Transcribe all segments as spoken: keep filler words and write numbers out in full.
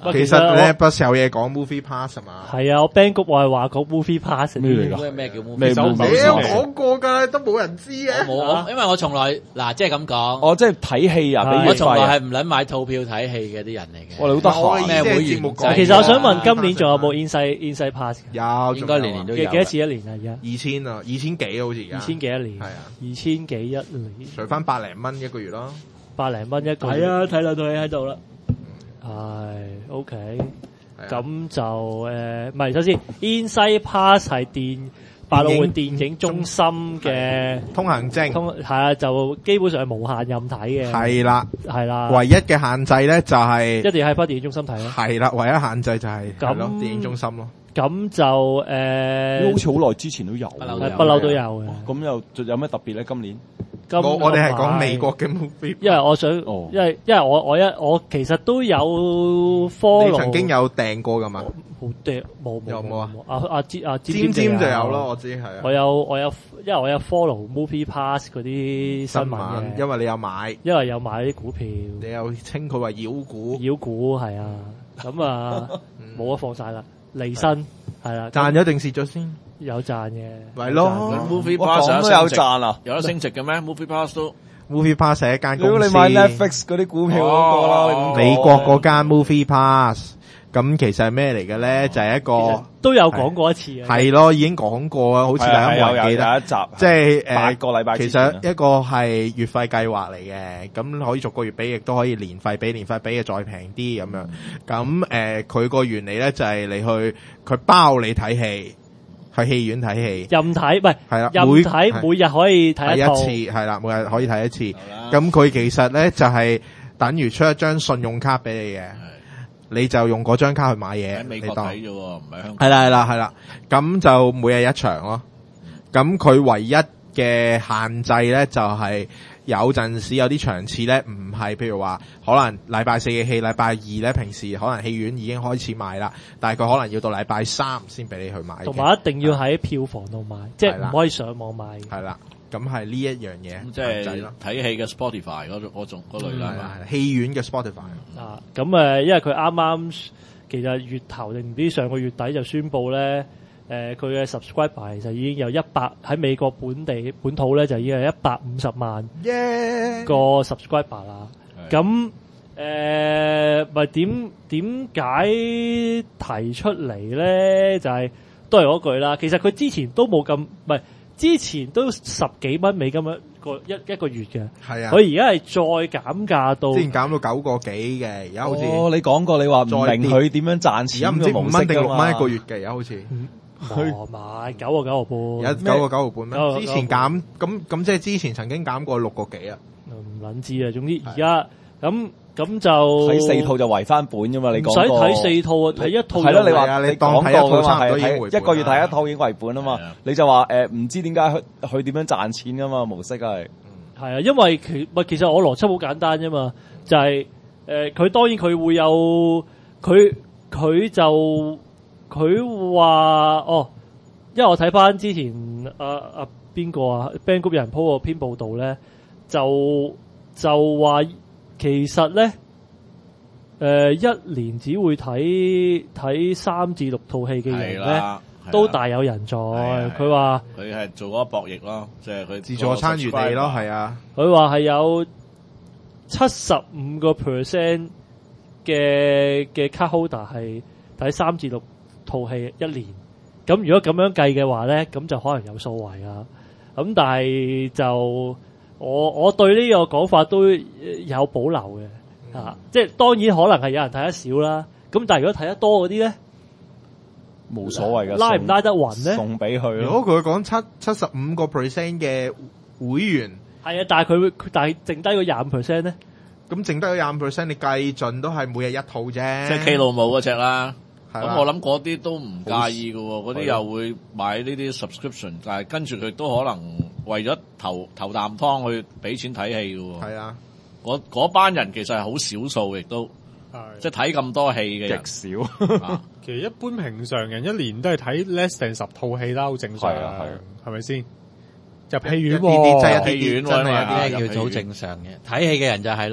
其實咧不是有嘢講 movie pass 係嘛？ 係啊，我 band 谷我係話講 movie pass 咩嚟㗎？咩叫 movie？ 咩你有講過㗎，都冇人知嘅。 冇，因為我從來嗱，即係咁講。 哦，即係睇戲啊，俾我從來係唔撚買套票睇戲嘅啲人嚟嘅。 我哋好得閒咩會員制？ 其實我想問今年仲有冇 Inside Inside Pass？ 有， 應該年年都有。 幾多次一年啊？而家二千啊，二千幾好似而家。 二千幾一年？係啊，二千幾一年。 除翻百零蚊一個月咯， 百零蚊一個月。係啊，睇兩套戲喺度啦。係 OK，咁就誒，唔係首先 Inside Pass 係電百老匯電影中心嘅通行證， 通係啊，就基本上係無限任睇嘅。係啦， 係啦。 唯一嘅限制咧就係一定要喺翻電影中心睇咯。 係啦，唯一限制就係咁電影中心咯。 咁就誒， 好似好耐之前都有， 不嬲都有嘅。 咁又有咩特別咧？今年？ 我我哋係講美國嘅 movie， 因為我想， 哦、 因為因為我我一我其實都有 follow， 你曾經有訂過噶嘛？ 好訂冇冇有冇啊？ 阿阿尖阿尖尖就有咯，我知係啊。 我有我有，因為我有 follow Movie Pass 嗰啲新聞嘅， 因為你有買， 因為有買啲股票， 你有稱佢為妖股， 妖股係啊，咁啊冇得放晒啦，離身係啦， 賺咗定蝕咗先？ 有賺嘅， 係咯 ，Movie Pass 都有賺啊， 有得升值嘅咩 ？Movie Pass 都 Movie Pass 係一間公司。 如果你買 Netflix 嗰啲股票嗰個啦， 美國嗰間 Movie Pass，咁其實係咩嚟嘅咧？就係一個都有講過一次嘅， 係咯，已經講過啊，好似大家唔記得有一集， 即係誒八個禮拜。 其實一個係月費計劃嚟嘅，咁可以逐個月俾，亦都可以年費俾，年費俾嘅再平啲咁樣。咁誒，佢個原理咧就係你去，佢包你睇戲。去戲院睇戲， 任睇，唔係係啦， 任睇，每日可以睇一次，係啦，每日可以睇一次。咁佢其實咧就係等於出一張信用卡俾你嘅，你就用嗰張卡去買嘢。 喺美國睇啫喎，唔係香港。 係啦係啦係啦，咁就每日一場咯。咁佢唯一嘅限制咧就係有陣時有啲場次咧唔係，譬如話可能禮拜四嘅戲，禮拜二咧平時可能戲院已經開始賣啦，但係佢可能要到禮拜三先俾你去買。 同埋一定要喺票房度買，即係唔可以上網買。 係啦，咁係呢一樣嘢， 即係睇戲嘅 Spotify 嗰種嗰種嗰類啦， 戲院嘅 Spotify。 啊，咁誒，因為佢啱啱其實月頭定唔知上個月底就宣布咧。誒佢嘅 subscriber 其實已經有一百喺美國本地本土咧就已經係一百五十萬個 subscriber 啦。咁誒咪點點解提出嚟咧？就係、是、都係嗰句啦。其實佢之前都冇咁，唔係之前都十幾蚊美金一個一一個月嘅。係啊，佢而家係再減價到，之前減到九個幾嘅，而家好似哦，你講過你話唔明佢點樣賺錢嘅模式㗎嘛？而家唔知五蚊定六蚊一個月嘅，而家好似。 哦，買九個九毫半， 有九個九毫半咩？之前減咁咁，即係之前曾經減過六個幾啊？ 唔撚知啊！總之而家咁咁就睇四套就圍翻本㗎嘛？你講唔使睇四套啊，睇一套係咯？你話你當睇一套差唔多已經回本，一個月睇一套已經為本啊嘛？你就話誒唔知點解佢佢點樣賺錢㗎嘛？模式係係啊，因為其唔其實我邏輯好簡單啫嘛，就係誒佢當然佢會有佢佢就。佢話哦，因為我睇翻之前啊啊邊個啊 Band Group 有人 po 個篇報道咧，就就話其實咧誒、呃、一年只會睇睇三至六套戲嘅人咧，都大有人在。佢話佢係做咗博弈咯，即係佢自助餐原理咯，係啊。 佢話係有七十五個 percent 嘅嘅 card holder 係睇三至六套戲一年，咁如果咁樣計嘅話咧，咁就可能有數圍啊。咁但係就我我對呢個講法都有保留嘅，嗯啊，即係當然可能係有人睇得少啦。咁但係如果睇得多嗰啲咧， 冇所謂嘅， 拉唔拉得勻咧？ 送俾佢。 如果佢講七七十五個 percent 嘅會員， 係啊，但係佢會，但係剩低個廿五 percent 咧， 咁剩低個廿五 percent，你計盡都係每日一套啫。 即係 K 老母嗰隻啦。咁我諗嗰啲都唔介意㗎喎，嗰啲又會買呢啲 subscription，但係跟住佢都可能為咗頭頭啖湯去俾錢睇戲㗎喎。係啊，嗰嗰班人其實係好少數，亦都即係睇咁多戲嘅人極少。其實一般平常人一年都係睇 less than 十套戲啦，好正常。係啊係，係咪先？入戲院喎， 啲啲真係戲院真係喎， 有啲叫做正常嘅。睇戲嘅人就係咯。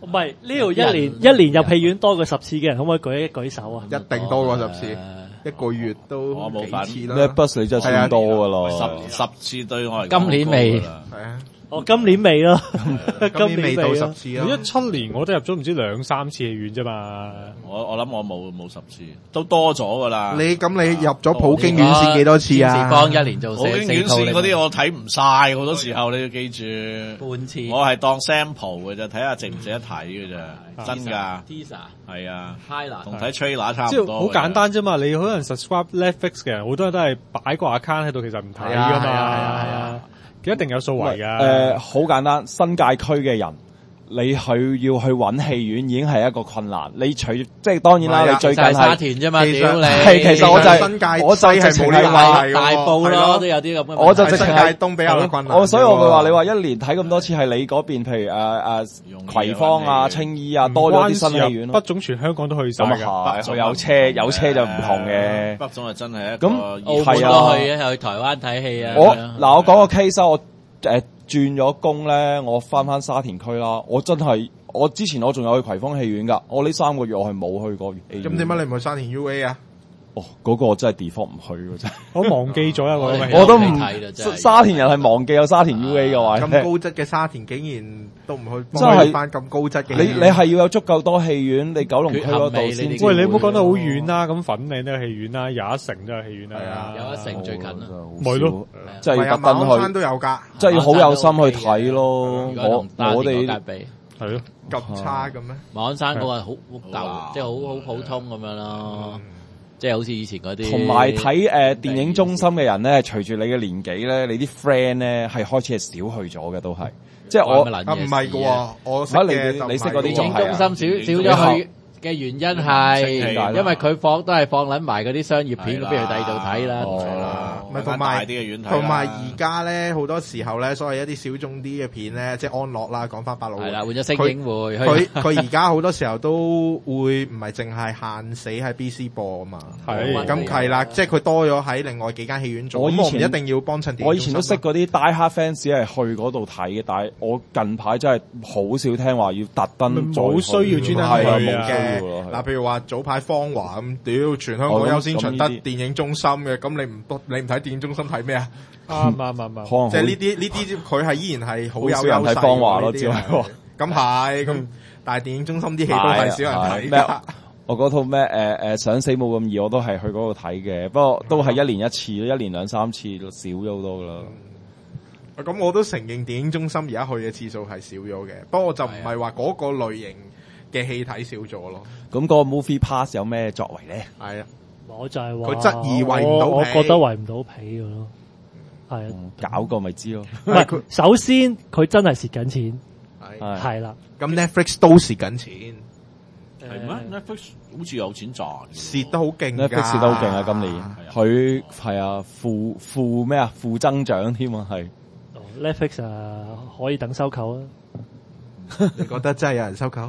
唔係呢度一年一年入戲院多過十次嘅人，可唔可以舉一舉手啊？ 一定多過十次，一個月都我冇份幾次啦。 呢 bus 你真係算多㗎咯， 十十次對我嚟講今年未係啊。 哦，今年未咯， 今年未到十次咯。 一七年我都入咗唔知兩三次戲院啫嘛。 我我諗我冇冇十次，都多咗噶啦。 你咁你入咗普京院線幾多次啊？ 時光一年做普京院線嗰啲我睇唔晒，好多時候你要記住。 半次。 我係當 sample 嘅啫，睇下值唔值得睇嘅啫，真㗎。 Teaser 係啊 ，Highlight 同睇 trailer 差唔多。 即係好簡單啫嘛，你可能 subscribe Netflix 嘅人，好多人都係擺個 account 喺度，其實唔睇㗎嘛。係啊係啊。一定有數圍㗎。 誒，好簡單，新界區嘅人，你去要去揾戲院已經係一個困難。你除即係當然啦，你最近係沙田啫嘛，屌你！ 係其實我就係新界， 我就直情係話大埔咯，都有啲咁嘅。 我就直情係東比較困難。 我所以我會話你話一年睇咁多次係你嗰邊，譬如誒誒葵芳啊、青衣啊，多咗啲新戲院咯。 北總全香港都去晒㗎。 北總有車有車就唔同嘅。 北總係真係一個咁澳門都去嘅，去台灣睇戲啊。 我嗱我講個 case 我誒。轉咗工咧，我翻翻沙田區啦。我真係，我之前我仲有去葵芳戲院噶。我呢三個月我係冇去過戲院。 咁點解你唔去沙田 U A 啊？ 哦，嗰、那個我真係 default 唔去嘅真。 我忘記咗啊！我我都唔沙田人係忘記有沙田 U A 嘅話。 咁高質嘅沙田竟然都唔去， 真係翻咁高質嘅。 你你係要有足夠多戲院，你九龍區嗰度先。 喂，你唔好講得好遠啦。咁粉嶺都有戲院啦，又一城都有戲院啦。 有一城最近啦。 咪咯， 即係特登去。 馬鞍山都有㗎， 即係要好有心去睇咯。我我哋係咯， 咁差嘅咩？ 馬鞍山嗰個好好舊，即係好好普通咁樣咯。即係好似以前嗰啲， 同埋睇誒電影中心嘅人咧，隨住你嘅年紀咧，你啲 friend 咧係開始係少去咗嘅，都係。即係我啊唔係嘅喎，我識嘅你識嗰啲仲係中心少少咗去嘅原因係，因為佢放都係放撚埋嗰啲商業片，咁不如第二度睇啦。 哦，咪同埋同埋而家咧好多時候咧，所謂一啲小眾啲嘅片咧，即係安樂啦，講翻百老匯。 係啦，換咗星影會。 佢佢而家好多時候都會唔係淨係限死喺 B C 播啊嘛。係。咁係啦，即係佢多咗喺另外幾間戲院做。 我以前一定要幫襯。 我以前都識嗰啲 die hard fans 係去嗰度睇嘅，但係我近排真係好少聽話要特登。 冇需要專登去嘅。嗱，譬如話早排芳華咁，屌全香港優先場得電影中心嘅，咁你唔你唔睇電影中心睇咩啊？ 啱啱啱啱， 即係呢啲呢啲佢係依然係好有優勢。 少人睇芳華咯，只係咁係咁，但係電影中心啲戲都係少人睇㗎。 我嗰套咩誒誒想死冇咁易，我都係去嗰度睇嘅，不過都係一年一次，一年兩三次少咗好多噶啦。 咁我都承認電影中心而家去嘅次數係少咗嘅，不過就唔係話嗰個類型嘅戲睇少咗咯。 咁嗰個 movie pass 有咩作為咧？ 係啊， 我就係話佢質疑圍唔到皮， 我覺得圍唔到皮嘅咯。係啊， 搞過咪知咯。 唔係，首先佢真係蝕緊錢， 係係啦。 咁 Netflix 都蝕緊錢， 係咩 ？Netflix 好似有錢賺， 蝕得好勁㗎。 Netflix 蝕得好勁啊！今年佢係啊負負咩啊負增長添啊係。 Netflix 啊可以等收購啊。 你覺得真係有人收購？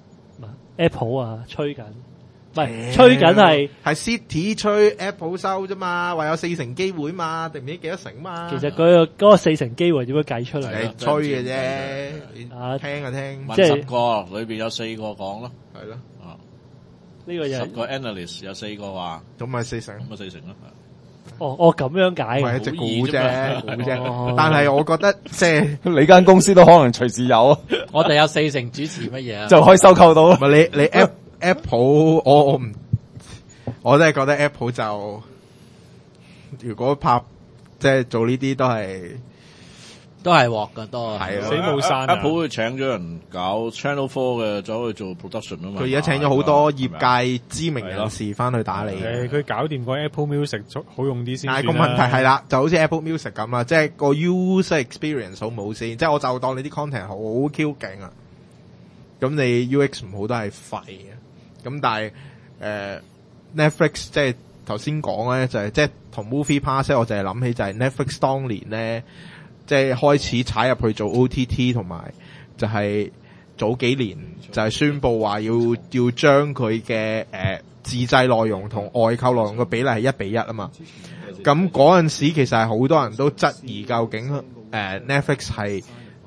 Apple 啊，吹緊，唔係吹緊係係 City 吹 Apple 收啫嘛，話有四成機會嘛，定唔知幾多成嘛？ 其實嗰個嗰個四成機會點樣計出嚟？ 係吹嘅啫，啊聽啊聽， 即係十個裏邊有四個講咯， 係咯， 啊呢個十個 analyst 有四個話， 咁咪四成， 咁咪四成咯。 哦，哦咁樣解， 係一隻估啫，估啫。但係我覺得即係你間公司都可能隨時有， 我哋有四成主持乜嘢啊？ 就可以收購到。 唔係你你 App Apple，我我唔，我真係覺得 Apple 就如果拍即係做呢啲都係都係鑊噶，都係死冇山。 Apple 會請咗人搞 Channel Four 嘅，走去做 production 啊嘛。 佢而家請咗好多業界知名人士翻去打理。 誒，佢搞掂個 Apple Music 好用啲先。 但係個問題係啦，就好似 Apple Music 咁啦，即係個 user experience 好冇先。即係我就當你啲 content 好 Q 勁啊，咁你 U X 唔好都係廢嘅。咁但係誒、呃、Netflix 即係頭先講咧，就係即係同 Movie Pass， 我就係諗起就係 Netflix 當年咧。即係開始踩入去做 O T T， 同埋就係早幾年就係宣布話要要將佢嘅誒自製內容同外購內容嘅比例係一比一啊嘛。咁嗰陣時其實係好多人都質疑究竟誒、呃、Netflix 係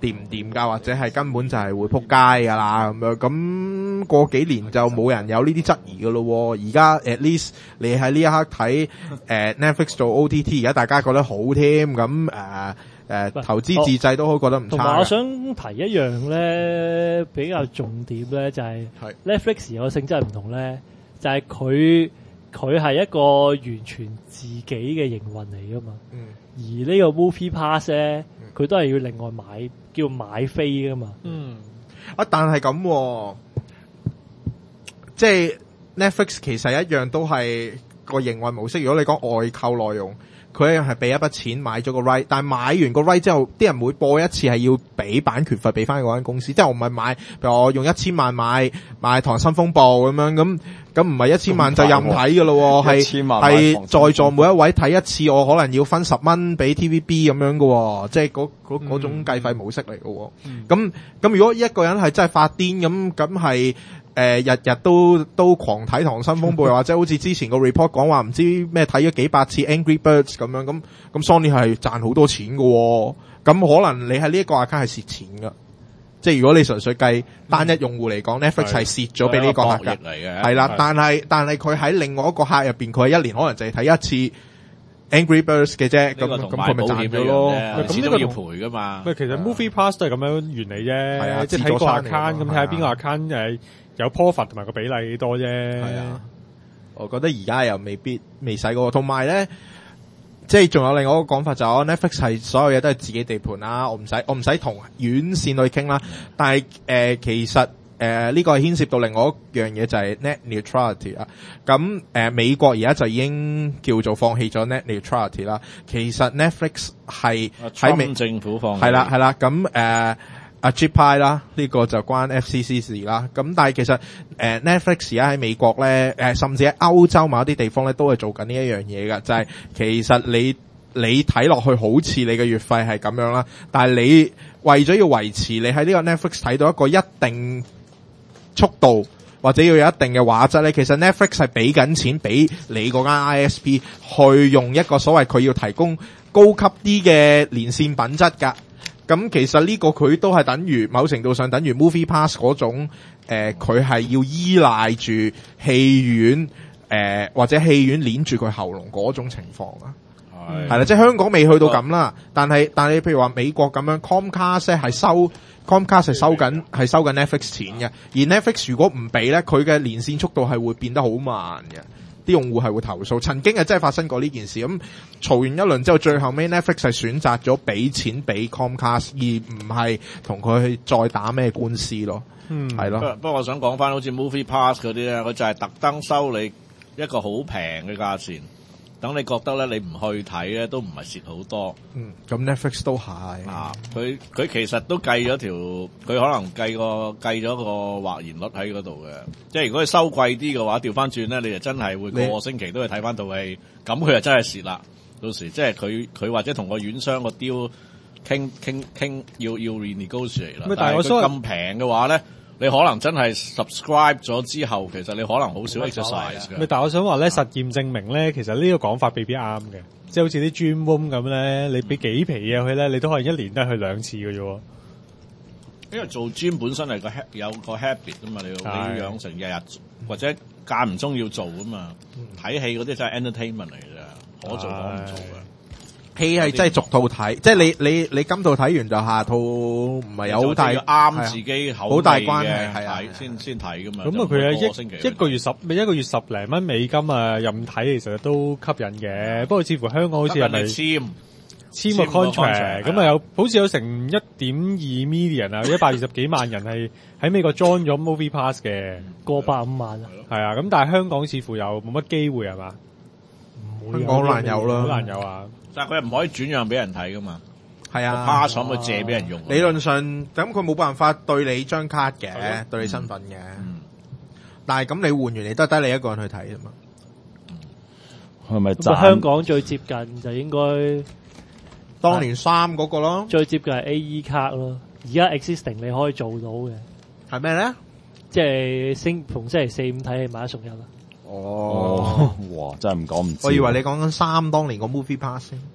掂唔掂㗎，或者係根本就係會撲街㗎啦咁樣。咁過幾年就冇人有呢啲質疑㗎咯。而家 at least 你喺呢一刻睇誒、呃、Netflix 做 O T T， 而家大家覺得好添。咁誒誒投資自製都好覺得唔差。 同埋我想提一樣咧比較重點咧，就係、是、Netflix 個性質係唔同咧，就係佢佢係一個完全自己嘅營運嚟㗎嘛。嗯。而呢個 Movie Pass 咧，佢都係要另外買，叫買飛噶嘛。嗯， 啊，但係咁，即係 Netflix 其實一樣都係個營運模式。如果你講外購內容，佢一樣係俾一筆錢買咗個 right， 但係買完個 right 之後，啲人每播一次係要俾版權費俾翻嗰間公司。即係我唔係買，譬如我用一千萬買買《溏心風暴》咁樣咁。咁唔係一千萬就任睇㗎咯，係係在座每一位睇一次，我可能要分十蚊俾 T V B 咁樣喎，即係嗰嗰嗰種計費模式嚟㗎。咁咁、嗯、如果一個人係真係發癲咁，咁係誒日日都都狂睇《溏心風暴》，或者好似之前個 report 講話唔知咩睇咗幾百次 Angry Birds 咁樣，咁咁 Sony 係賺好多錢㗎。咁可能你喺呢一個 account 係蝕錢㗎。即係如果你純粹計單一用戶嚟講、嗯、Netflix 係蝕咗俾呢個客㗎，係啦。但係但係佢喺另外一個客入邊，佢係一年可能就係睇一次 Angry Birds 嘅啫。咁咁佢咪賺咗咯？ 咁呢個要賠㗎嘛？ 喂，其實 Movie Pass 都係咁樣原理啫。係啊，即係睇個 account 咁睇下邊個 account 誒有 profit 同埋個比例幾多啫。係啊， 我覺得而家又未必未使過。同埋咧。即係仲有另外一個講法就係 Netflix 係所有嘢都係自己地盤啦，我唔使我唔使同院線去傾啦。但係誒、呃、其實誒呢、呃這個係牽涉到另外一樣嘢就係 net neutrality 啊。咁誒、呃、美國而家就已經叫做放棄咗 net neutrality 啦。其實 Netflix 係喺美政府放棄係啦係啦咁誒。阿 Ajit Pai 啦，呢個就關 F C C 事啦。咁但係其實誒、呃、Netflix 而家喺美國咧，誒、呃、甚至喺歐洲某一啲地方咧，都係做緊呢一樣嘢㗎。就係、是、其實你你睇落去好似你嘅月費係咁樣啦，但係你為咗要維持你喺呢個 Netflix 睇到一個一定速度或者要有一定嘅畫質咧，其實 Netflix 係俾緊錢俾你嗰間 I S P 去用一個所謂佢要提供高級啲嘅連線品質㗎。咁其實呢個佢都係等於某程度上等於 Movie Pass 嗰種誒，佢、呃、係要依賴住戲院誒、呃、或者戲院捏住佢喉嚨嗰種情況啊，係係啦，即係香港未去到咁啦，但係但係譬如話美國咁樣 Comcast 係收 Comcast 係收緊係收緊 Netflix 錢嘅，而 Netflix 如果唔俾咧，佢嘅連線速度係會變得好慢嘅。啲用戶係會投訴，曾經係真係發生過呢件事。咁嘈完一輪之後，最後尾 Netflix 係選擇咗俾錢俾 Comcast，而唔係同佢去再打咩官司咯。嗯，係咯。 不過我想講翻好似 Movie Pass 嗰啲咧，佢就係特登收你一個好平嘅價錢，等你覺得咧你唔去睇咧都唔係蝕好多。 嗯，咁 Netflix 都係啊，佢佢其實都計咗條，佢可能計個計咗個或然率喺嗰度嘅。即係如果佢收貴啲嘅話，調翻轉咧，你就真係會個個星期都會睇翻套戲，咁佢就真係蝕啦。到時即係佢佢或者同個院商個 deal 傾傾傾，要要 renegotiate 啦。但係佢咁平嘅話咧，你可能真係 subscribe 咗之後，其實你可能好少 exercise 嘅。 但係我想話咧，實驗證明咧，其實呢個講法未必啱嘅。即係好似啲 Dream Room 咁咧，你俾幾皮嘢佢咧，你都可能一年都係去兩次嘅啫。 因為做 gym 本身係個有個 habit 噶嘛，你要你要養成日日或者間唔中要做噶嘛。睇戲嗰啲真係 entertainment 嚟嘅，可做可唔做嘅。 戲係真係逐套睇，即係你你你今套睇完就下套唔係有好大啱自己口味好大關係係啊， 先先睇噶嘛。 咁啊，佢係一一個月十一個月十零蚊美金啊，任睇其實都吸引嘅。不過似乎香港好似係咪簽？簽個 contract 咁啊，有好似有成一點二 million 啊，一百二十幾萬人係喺美國 join 咗 Movie Pass 嘅， 過百五萬啊， 係啊，咁但係香港似乎又冇乜機會係嘛？ 香港好難有咯， 好難有啊！ 但係佢又唔可以轉讓俾人睇噶嘛， 係啊 ，pass 可以借俾人用。 理論上咁佢冇辦法對你張卡嘅，對你身份嘅，嗯、但係咁你換完你都係得你一個人去睇啊嘛。 係咪？ 香港最接近就應該。 當年三嗰個咯， 最接近係 A E 卡咯。而家 existing 你可以做到嘅係咩咧？ 即係星逢星期四五睇戲買一送一啦。 哦，哇！真係唔講唔知。 我以為你講緊三當年個 Movie Pass 先。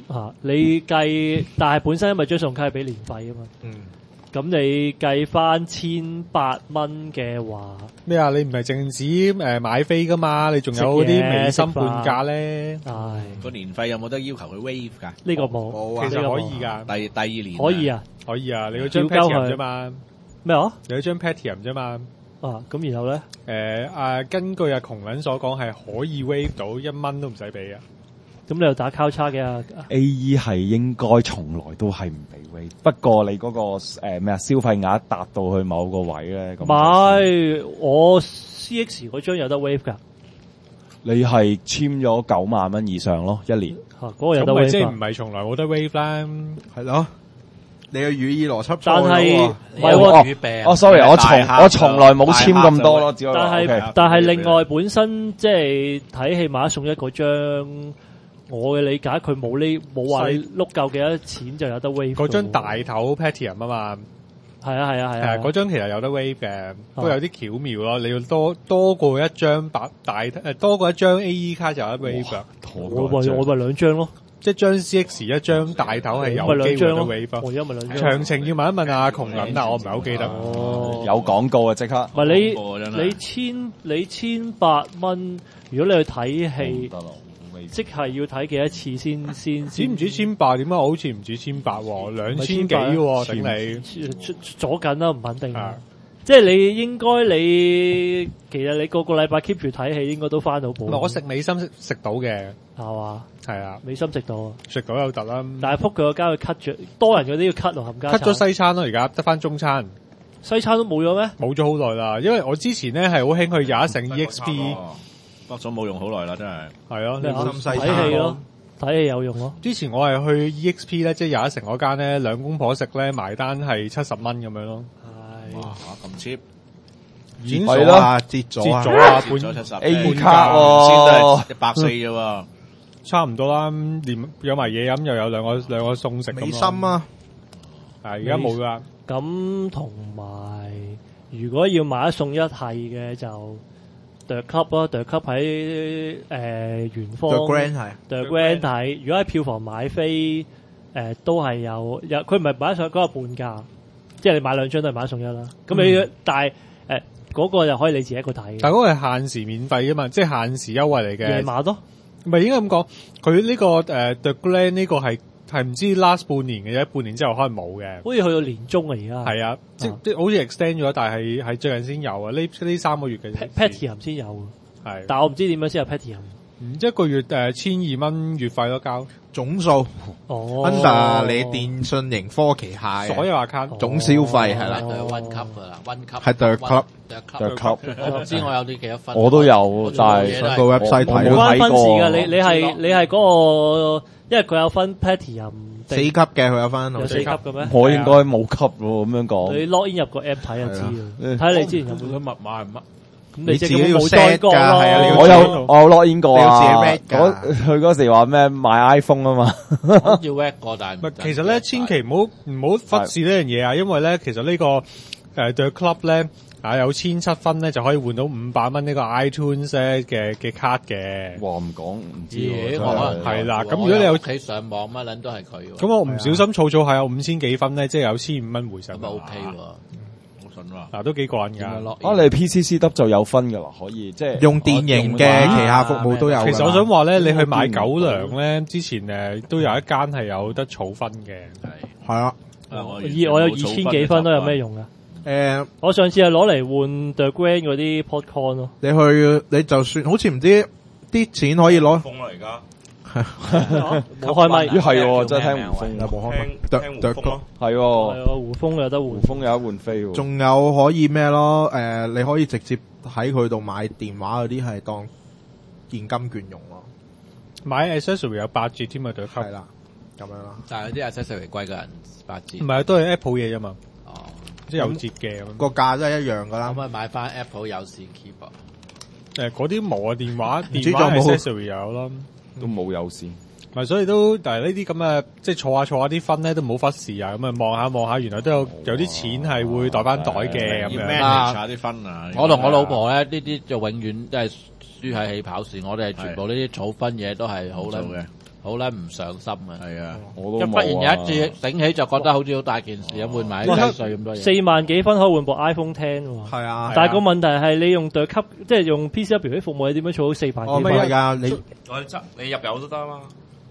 啊，你計，但係本身因為張信用卡係俾年費啊嘛。嗯。咁你計翻千八蚊嘅話， 咩啊？你唔係淨止誒買飛噶嘛？你仲有嗰啲美心半價咧。 係個年費有冇得要求佢 waive 㗎？ 呢個冇， 其實可以㗎。 第第二年可以啊， 可以啊。你嗰張 Platinum 啫嘛？ 咩話？ 你嗰張 Platinum 啫嘛？ 啊，咁然後咧？ 誒啊，根據阿窮撚所講係可以 waive 到一蚊都唔使俾啊。 咁你又打交叉嘅啊 ？A E 係應該從來都係唔俾 waive，不過你嗰、那個誒咩啊消費額達到去某個位咧，咁唔係我 C X 嗰張有得 waive 㗎。 你係簽咗九萬蚊以上咯，一年。 嚇、啊，嗰、那個有得 waive。 即係唔係從來冇得 waive 啦？ 係咯。你嘅語意邏輯， 但係唔係喎。哦，sorry，我從我從來冇簽咁多咯，只係。 但係、 okay, 但係另外本身即係睇戲買一送一嗰張。我嘅理解，佢冇呢冇話你碌夠幾多錢就有得 waive。嗰張大頭 Platinum 啊嘛， 係啊係啊係啊， 嗰張其實有得 waive 嘅，不過有啲巧妙咯。你要多多過一張白大誒多過一張 A E 卡就有得 waive 㗎。 我咪我咪兩張咯， 即係張 C X 一張大頭係有機會得 waive。 我而家咪兩張。 詳情要問一問阿窮撚，但我唔係好記得。 哦， 有廣告啊，即刻。 唔係你你千你千八蚊，如果你去睇戲。即係要睇幾多次先先？ 止唔止千八？點解我好似唔止千八喎？兩千幾喎，頂你左緊啦，唔肯定。即係你應該你其實你個個禮拜 keep 住睇戲，應該都翻到本。 我食美心食食到嘅， 係嘛？ 係啊， 美心食到， 食到有得啦。 但係撲佢個街佢 cut 咗，多人嗰啲要 cut 落冚家。 cut 咗西餐咯，而家得翻中餐。 西餐都冇咗咩？ 冇咗好耐啦，因為我之前咧係好興去廿一城 E X P。 北咗冇用好耐啦，真係。 係咯， 你睇戲咯，睇戲有用咯。 之前我係去 E X P 咧，即係廿一城嗰間咧，兩公婆食咧埋單係七十蚊咁樣咯。 係哇，咁 cheap， 轉咗啊，折咗啊， 折咗啊， 半咗七十 A 卡喎，先都係一百四啫喎， 差唔多啦。連有埋嘢飲，又有兩個兩個餸食。 美心啊， 係而家冇啦。 咁同埋，如果要買一送一係嘅就。The Club 咯，The Club 喺誒圓方 The Grand 係 The Grand 睇，如果喺票房買飛誒、呃、都係有有，佢唔係買一送一嗰個半價，即係你買兩張都係買一送一啦。咁、嗯、你但係誒嗰個就可以你自己一個睇。 但係嗰個係限時免費㗎嘛，即係限時優惠嚟嘅。 夜晚咯， 唔係應該咁講，佢呢、這個誒、呃、The Grand 呢個係。係唔知 last 半年嘅啫，半年之後可能冇嘅。 好似去到年中啊，而家係啊，即即好似 extend 咗，但係係最近先有啊。呢呢三個月嘅 Platinum 先有， 係。 但係我唔知點樣先有 Platinum。 唔一個月誒千二蚊月費都交總數。 哦 under 你電訊盈科旗下所有 account 總消費係啦。 One Cup 噶啦，One Cup 係 The Club，The Club。 我唔知我有啲幾多分。 我都有，但係上個 website 睇冇關分事㗎。你你係你係嗰個，因為佢有分 Platinum。 四級嘅佢有分， 有四級嘅咩？ 我應該冇級喎，咁樣講。 你 log in 入個 app 睇就知啦。睇你之前有冇佢密碼係乜？ 咁你自己要冇 set 㗎，係啊， 我有我有 log in 過啊。 你要自己 read 㗎。 佢嗰時話咩買 iPhone 啊嘛， 要 read 過，但係其實咧，千祈唔好唔好忽視呢樣嘢啊，因為咧，其實呢個誒 The Club 咧。啊，有千七分咧就可以換到五百蚊呢個 iTunes 嘅嘅卡嘅。 哇，唔講唔知喎， 係啦。咁如果你有屋企上網乜撚都係佢。 咁我唔小心儲儲下有五千幾分咧，即係有千五蚊回上。 咁啊 OK 喎， 好順喎。 嗱，都幾過癮㗎。 啊，你 P C C W 就有分㗎啦，可以即係用電盈嘅旗下服務都有。 其實我想話咧，你去買狗糧咧，之前誒都有一間係有得儲分嘅。 係係啊， 我我有二千幾分都有咩用啊？ 誒、呃， 我上次係攞嚟換 The Grand 嗰啲 Popcorn 咯。 你去你就算好似唔知啲錢可以攞。 封啦而家， 冇開咪。 咦係喎，真係聽胡風冇開咪。 聽聽胡風咯， 係喎。 係啊，胡風有得換。 胡風有得換飛喎。 仲有可以咩咯？誒、呃，你可以直接喺佢度買電話嗰啲係當現金券用咯。 買 accessory 有八折添啊，對級。 係啦，咁樣啦。 但係啲 accessory 貴過人八折。 唔係，都係 Apple 嘢啫嘛。 哦。 即係有折嘅咁， 個價都係一樣噶啦。 可唔可以買翻 Apple 有線 keyboard？ 誒，嗰啲冇啊，電話電話 accessory 有咯， 都冇有線。 咪所以都，但係呢啲咁嘅，即係坐下坐下啲分咧，都唔好忽視啊！咁啊，望下望下，原來都有有啲錢係會袋翻袋嘅咁樣。 manage下啲分啊！ 我同我老婆咧，呢啲就永遠都係輸喺起跑線。我哋係全部呢啲儲分嘢都係好撚好撚唔上心啊！ 係啊， 我都一忽然有冇啊一次醒起就覺得好似好大件事咁，換埋啲雞碎咁多嘢。 四萬幾分可以換部 iPhone X 喎。 係啊， 但係個問題係你用對級，即係用 P C W 啲服務，你點樣儲到四萬幾分？ 哦咩㗎？你我執你入油都得嘛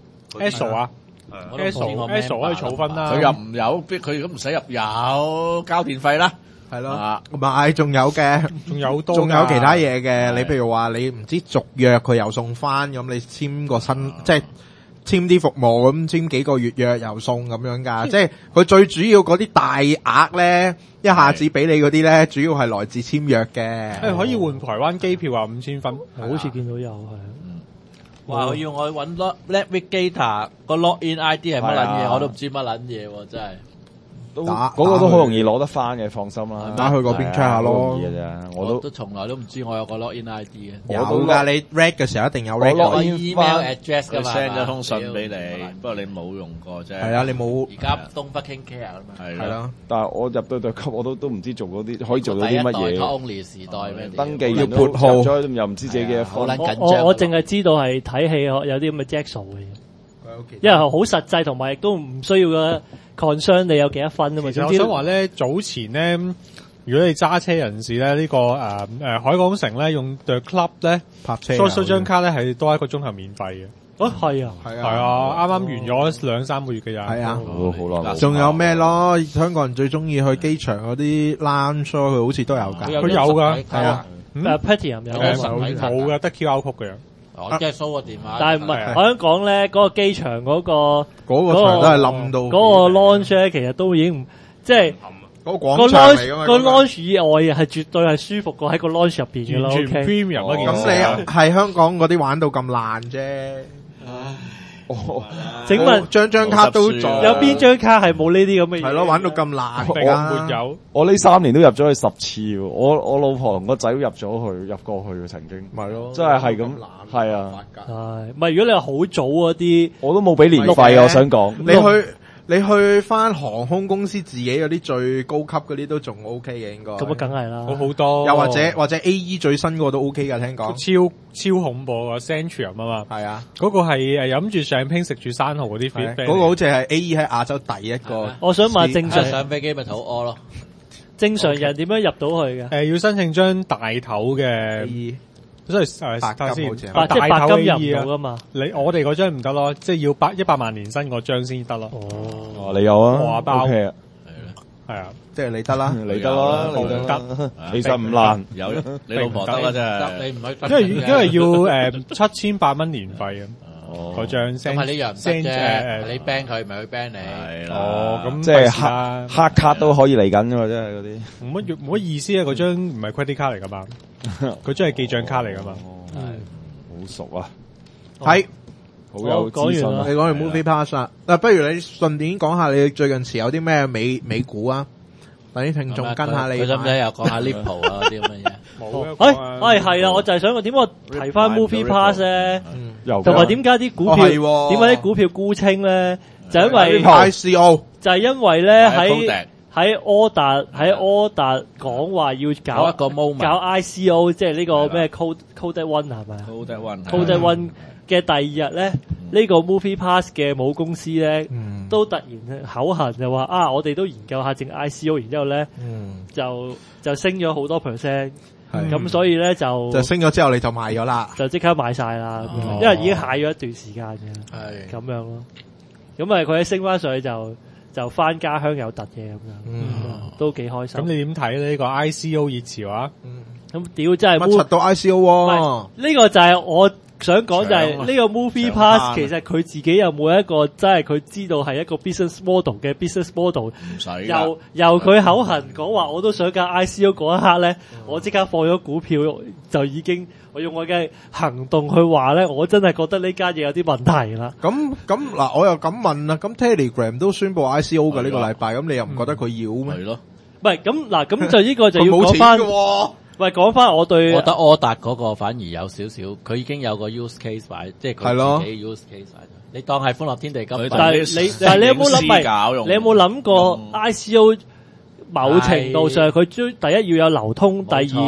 S O 啊我都唔知我 ，S O 可以儲分啦。 佢入唔油，逼佢咁唔使入油，交電費啦。 係咯啊， 唔係仲有嘅， 仲有好多㗎， 仲有其他嘢嘅。你譬如話你唔知續約佢又送翻，咁你簽個新即係簽啲服務咁簽幾個月約又送咁樣㗎。即係佢最主要嗰啲大額咧，一下子俾你嗰啲咧，主要係來自簽約嘅。 誒可以換台灣機票啊，五千分。 好似見到有係。 哇！我要我揾 Lock Navigator 個 login I D 係乜撚係啊嘢，我都唔知乜撚嘢喎，真係。 都打嗰個都好容易攞得翻嘅，放心啦。 打去嗰邊 check 下咯好容易嘅啫，我都我都從來都唔知我有個 login I D 嘅。 有我都㗎，你 read 嘅時候一定有 read 我㗎。 我 login email 翻 address 㗎佢嘛 send 咗封信俾屌你，不過你冇用過啫。 係啊，你冇而家 don't fucking care 啊嘛。 係啦， 係咯。 但係我入到對級，我都都唔知做嗰啲可以做到第一代啲乜嘢。 Only 時代咩？ 登記完都要撥號入咗又唔知自己幾多分。 好撚緊我張。 我淨係知道係睇戲有啲咁嘅 Jack 數嘅嘢，因為好實際同埋亦都唔需要嘅 concern 你有幾多分啊嘛。 其實我想話咧，早前咧，如果你揸車人士咧，呢、這個誒誒、呃、海港城咧用 The Club 咧泊車 ，short 咗張卡咧係多一個鐘頭免費嘅。 哦，係啊， 係係啊，啱啱完咗兩三個月嘅咋。 係啊。 好好耐冇。 仲有咩咯？香港人最中意去機場嗰啲 lounge，佢好似都有㗎。 佢有㗎係啊。 嗯誒 Platinum 有有啊實體卡冇嘅，得 Q R code 嘅。 我即係 show 個電話。 但係唔係係啊， 我想講咧，嗰個機場嗰個嗰個場都係冧到嗰個 launch 咧，其實都已經唔即係嗰個個廣場嚟㗎 launch 嘛。 個嗰個 launch 以外係絕對係舒服過喺個 launch 入邊嘅咯。 完全 OK， premium 一件事。 咁你係香港嗰啲玩到咁爛啫。 哦， 請問張張卡都做， 有邊張卡係冇呢啲咁嘅嘢？ 係咯，玩到咁爛我㗎。 沒有。 我呢三年都入咗去十次喎，我我老婆同個仔都入咗去，入過去嘅曾經。 咪咯， 真係係咁係啊。 係唔係？如果你話好早嗰啲， 我都冇俾年費係嘅啊，我想講。 你去你去翻航空公司自己嗰啲最高級嗰啲都仲 O K 嘅應該。 咁啊，梗係啦。 好好多。 又或者或者 A E 最新嗰個都 O K 㗎，聽講。 超超恐怖啊 Centurion 啊嘛。 係啊， 嗰個係誒飲住上拼食住生蠔嗰啲 friend 嗰個好似係 A E 喺亞洲第一個。 我想問正常上飛機咪肚屙咯。 正常人點樣入到去嘅？ 誒要申請張大頭 A 嘅， E 即係誒白金睇下先好似係白即係大頭白金 A 入 E 啊唔到噶嘛？ 你我哋嗰張唔得咯，即係要百一百萬年薪嗰張先得咯。 哦， 哦，你有啊？ 我話包 OK 啊， 係啊， 即係你得啦。 你得啦， 有你得啦得。 其實唔難。 有你老婆得啦，真係。 你唔係因為因為要誒七千八蚊年費啊， 哦嗰張咁係呢樣唔得 send 啫， 誒你 ban 佢咪去 ban 你。 係啦。 哦咁即係費事啦黑黑卡都可以嚟緊㗎嘛，真係嗰啲。 冇乜冇乜意思啊！嗰張唔係 credit 卡嚟噶嘛，嗰張係記賬卡嚟噶嘛。 好熟啊， 係， 好有資訊啊講完啦你講完 Movie Pass 啦，嗱，不如你順便講下你最近持有啲咩美美股啊？等啲聽眾跟下你。 佢使唔使又講下 Lippo 啊嗰啲咁嘅嘢？ 冇啊誒，誒係啊！我就係想問，點解我提翻 Movie Pass 咧？ 又同埋點解啲股票哦係喎點解啲股票沽清咧？就因為 I C O 就係因為咧係喺 Kodak 喺柯達喺柯達講話要搞搞一個 moment 搞 I C O，即係呢個係啦咩 Code Code One 係咪啊 Code One ？Code One 嘅第二日咧，呢個 Movie Pass 嘅母公司咧嗯都突然口痕就話啊，我哋都研究下整 I C O，然之後咧嗯， 就就升咗好多 percent， 係咁所以咧就就升咗之後你就賣咗啦。 就即刻買晒啦，咁樣哦因為已經蟹咗一段時間嘅。 係咁樣咯。咁啊，佢一升翻上去就就翻家鄉有突嘅咁樣， 嗯都幾開心。 咁你點睇呢個 I C O 熱潮啊？ 咁屌真係乜柒到 I C O 喎？ 呢個就係我想講就係搶啊呢個 Movie 搶 Pass 攤其實佢自己有冇一個真係佢知道係一個 business model 嘅 business model， 唔使㗎由由佢口痕講話我都想搞 I C O 嗰一刻咧，我即刻放咗股票就已經我用我嘅行動去話咧，我真係覺得呢間嘢有啲問題啦。 咁咁嗱，我又咁問啦，咁 Telegram 都宣布 I C O 嘅呢個禮拜，咁你又唔覺得佢要咩？ 係咯。 唔係咁嗱，咁就呢個就要佢冇錢講翻嘅。喎。 喂，講翻我對我覺得柯達嗰個反而有少少，佢已經有個 use case 擺，即係係咯佢自己 use case 擺咗。你當係歡樂天地金幣， 佢但係你但係你有冇諗？唔係你有冇諗過 I C O 某程度上佢追第一要有流通，第二冇錯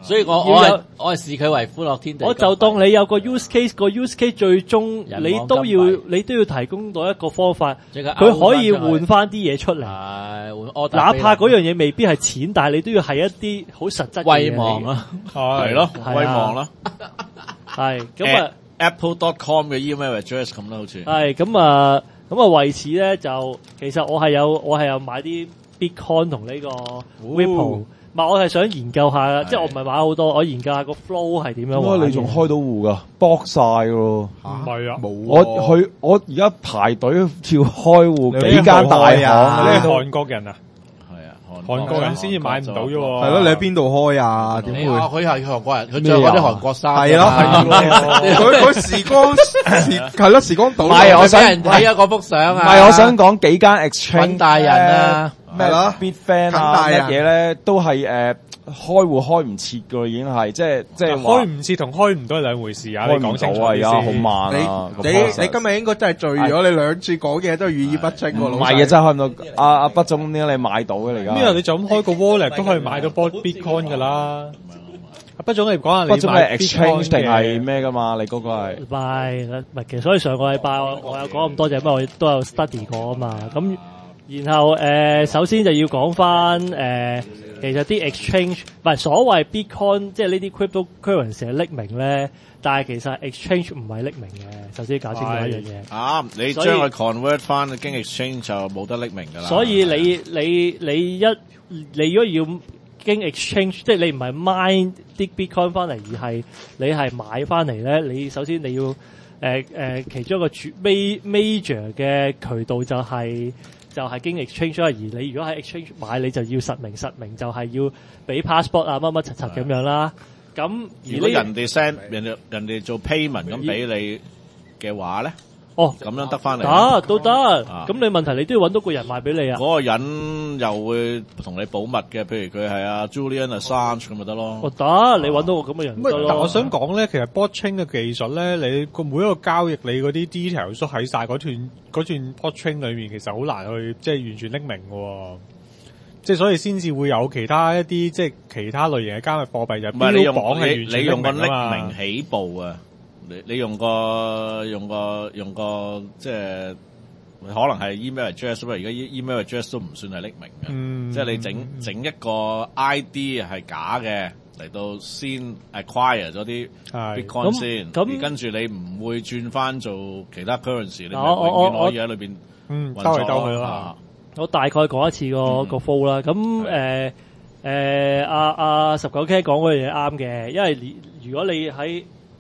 所以我我係我係視佢為歡樂天地。 我就當你有個 use case，個 use case 最終你都要你都要提供到一個方法，佢可以換翻啲嘢出嚟。哪怕嗰樣嘢未必係錢，但係你都要係一啲好實質嘅嘢。 威望啦， 係咯，威望啦。 係咁啊 ，Apple dot com 嘅 email address 咁啦，好似係咁啊，咁啊為此咧就其實我係有我係有買啲 Bitcoin 同呢個 Ripple。唔係，我係想研究下，即係我唔係買好多，我研究下個 flow 係點樣玩。 點解你仲開到戶噶？搏晒噶喎！ 唔係啊， 冇。我去我而家排隊要開戶，幾間大行啊！ 你係韓國人啊？ 係啊， 韓國人先至買唔到啫喎。 係咯，你喺邊度開啊？點會？ 佢係韓國人，佢着嗰啲韓國衫。 係咯，佢佢時光時係咯，時光倒。 唔係，我想人睇啊嗰幅相啊。 唔係，我想講幾間 exchange 大人啊。 咩啦 Bitfan 啊，乜嘢咧都係誒開戶開唔切噶，已經係即係即係開唔切同開唔到係兩回事啊！你講清楚啊，而家好慢啊！ 你你你今日應該真係醉咗，你兩次講嘢都係語意不清喎，老細。 唔係嘅，真係開唔到。阿阿畢總點解你買到嘅嚟㗎？ 咩啊？你就咁開個 wallet 都可以買到波 Bitcoin 㗎啦。阿畢總，你講下你畢總係 exchange 定係咩㗎嘛？你嗰個係拜唔係其實，所以上個禮拜我我有講咁多嘢，因為我都有 study 過啊嘛，咁。然後誒、呃，首先就要講翻誒，其實啲 exchange 唔係所謂 Bitcoin，即係呢啲 cryptocurrency 係匿名咧，但係其實 exchange 唔係匿名嘅。首先搞清楚一樣嘢。 啊，你將佢 convert 翻經 exchange 就冇得匿名㗎啦。 所以你你你一你如果要經 exchange，即係你唔係 mine 啲 Bitcoin 翻嚟，而係你係買翻嚟咧，你首先你要誒誒、呃呃、其中一個主 major 嘅渠道就係、是。就係經 exchange 啦，而你如果喺 exchange 買，你就要實名，實名就係要俾 passport 啊，乜乜柒柒咁樣啦。咁如果人哋 send 人哋人哋做 payment 咁俾你嘅話咧， 哦咁樣得翻嚟得都得。咁、啊、你問題你都要揾到個人賣俾你啊。 嗰個人又會同你保密嘅，譬如佢係阿 Julian Assange 咁咪得咯。 哦得，你揾到個咁嘅人得咯。 但我想講咧，其實 blockchain 嘅技術咧，你個每一個交易你嗰啲 details 都喺晒嗰段嗰段 blockchain 裏面，其實好難去即係完全匿名嘅。即係所以先至會有其他一啲即係其他類型嘅加密貨幣就標榜係完全匿名啊嘛。 你用個匿名起步啊！你你用個用個用個即係可能係 email address，不過而家 email address 都唔算係匿名嘅，嗯、即係你整整一個 I D 係假嘅嚟到先 acquire 咗啲 bitcoin 先，咁跟住你唔會轉翻做其他 currency，你咪永遠可以喺裏邊嗯兜嚟兜去咯。 我大概講一次個、嗯、個 flow 啦，咁誒誒阿阿十九 K 講嗰樣嘢啱嘅，因為如果你喺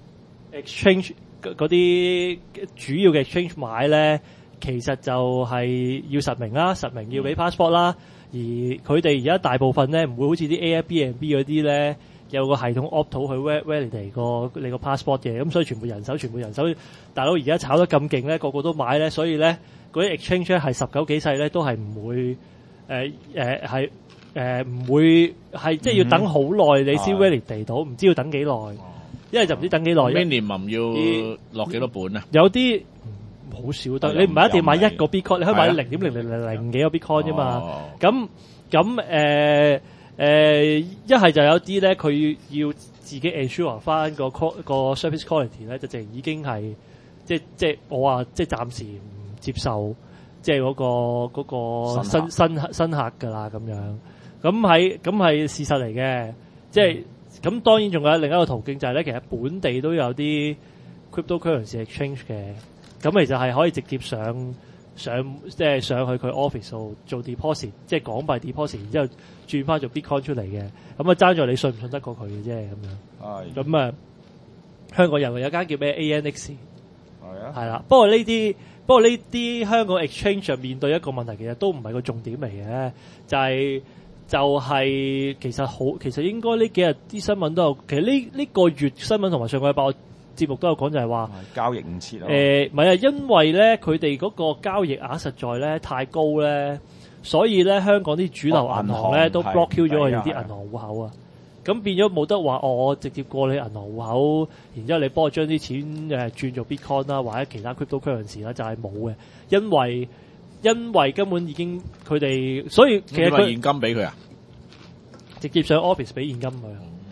exchange 嗰啲主要嘅 exchange 買咧，其實就係要實名啦，實名要俾 passport 啦。嗯、而佢哋而家大部分咧唔會好似啲 Airbnb 嗰啲咧有個系統 auto 去 validate 個你個 passport 嘅，咁所以全部人手，全部人手。大佬而家炒得咁勁咧，個個都買咧，所以咧嗰啲 exchange 咧係十九幾世咧都係唔會誒誒係誒唔會係即係要等好耐你先 validate 到，唔、嗯、知要等幾耐。因為就唔知等幾耐。minimum 要落幾多本啊？ 有啲好少得，你唔係一定買一個 Bitcoin，你可以買零點零零零零幾個 Bitcoin 啫嘛。咁咁誒誒，一係就有啲咧，佢要自己 ensure 翻個個 service quality 咧，就淨已經係即即我話即暫時唔接受，即係嗰個嗰個新新新客㗎啦咁樣。咁係咁係事實嚟嘅，即係。咁當然仲有另一個途徑就係咧，其實本地都有啲 cryptocurrency exchange 嘅，咁其實係可以直接上上即係上去佢 office 度做 deposit，即係港幣 deposit，然之後轉翻做 bitcoin 出嚟嘅，咁啊爭在你信唔信得過佢嘅啫咁樣。係。咁啊，香港人有間叫咩 A N X，係啊，係啦。不過呢啲不過呢啲香港 exchange 上面對一個問題，其實都唔係個重點嚟嘅，就係、是。就係、是、其實好，其實應該呢幾日啲新聞都有，其實呢呢、這個月新聞同埋上個禮拜我節目都有講，就係話交易唔切咯。 誒唔係啊，因為咧佢哋嗰個交易額實在咧太高咧，所以咧香港啲主流銀行咧、哦、都 block Q 咗佢哋啲銀行戶口啊。咁變咗冇得話、哦，我直接過你銀行戶口，然之後你幫我將啲錢誒轉做 Bitcoin 啦，或者其他 cryptocurrency 啦，就係冇嘅，因為。因為根本已經佢哋，所以其實佢現金俾佢啊， 直接上 office 俾現金佢。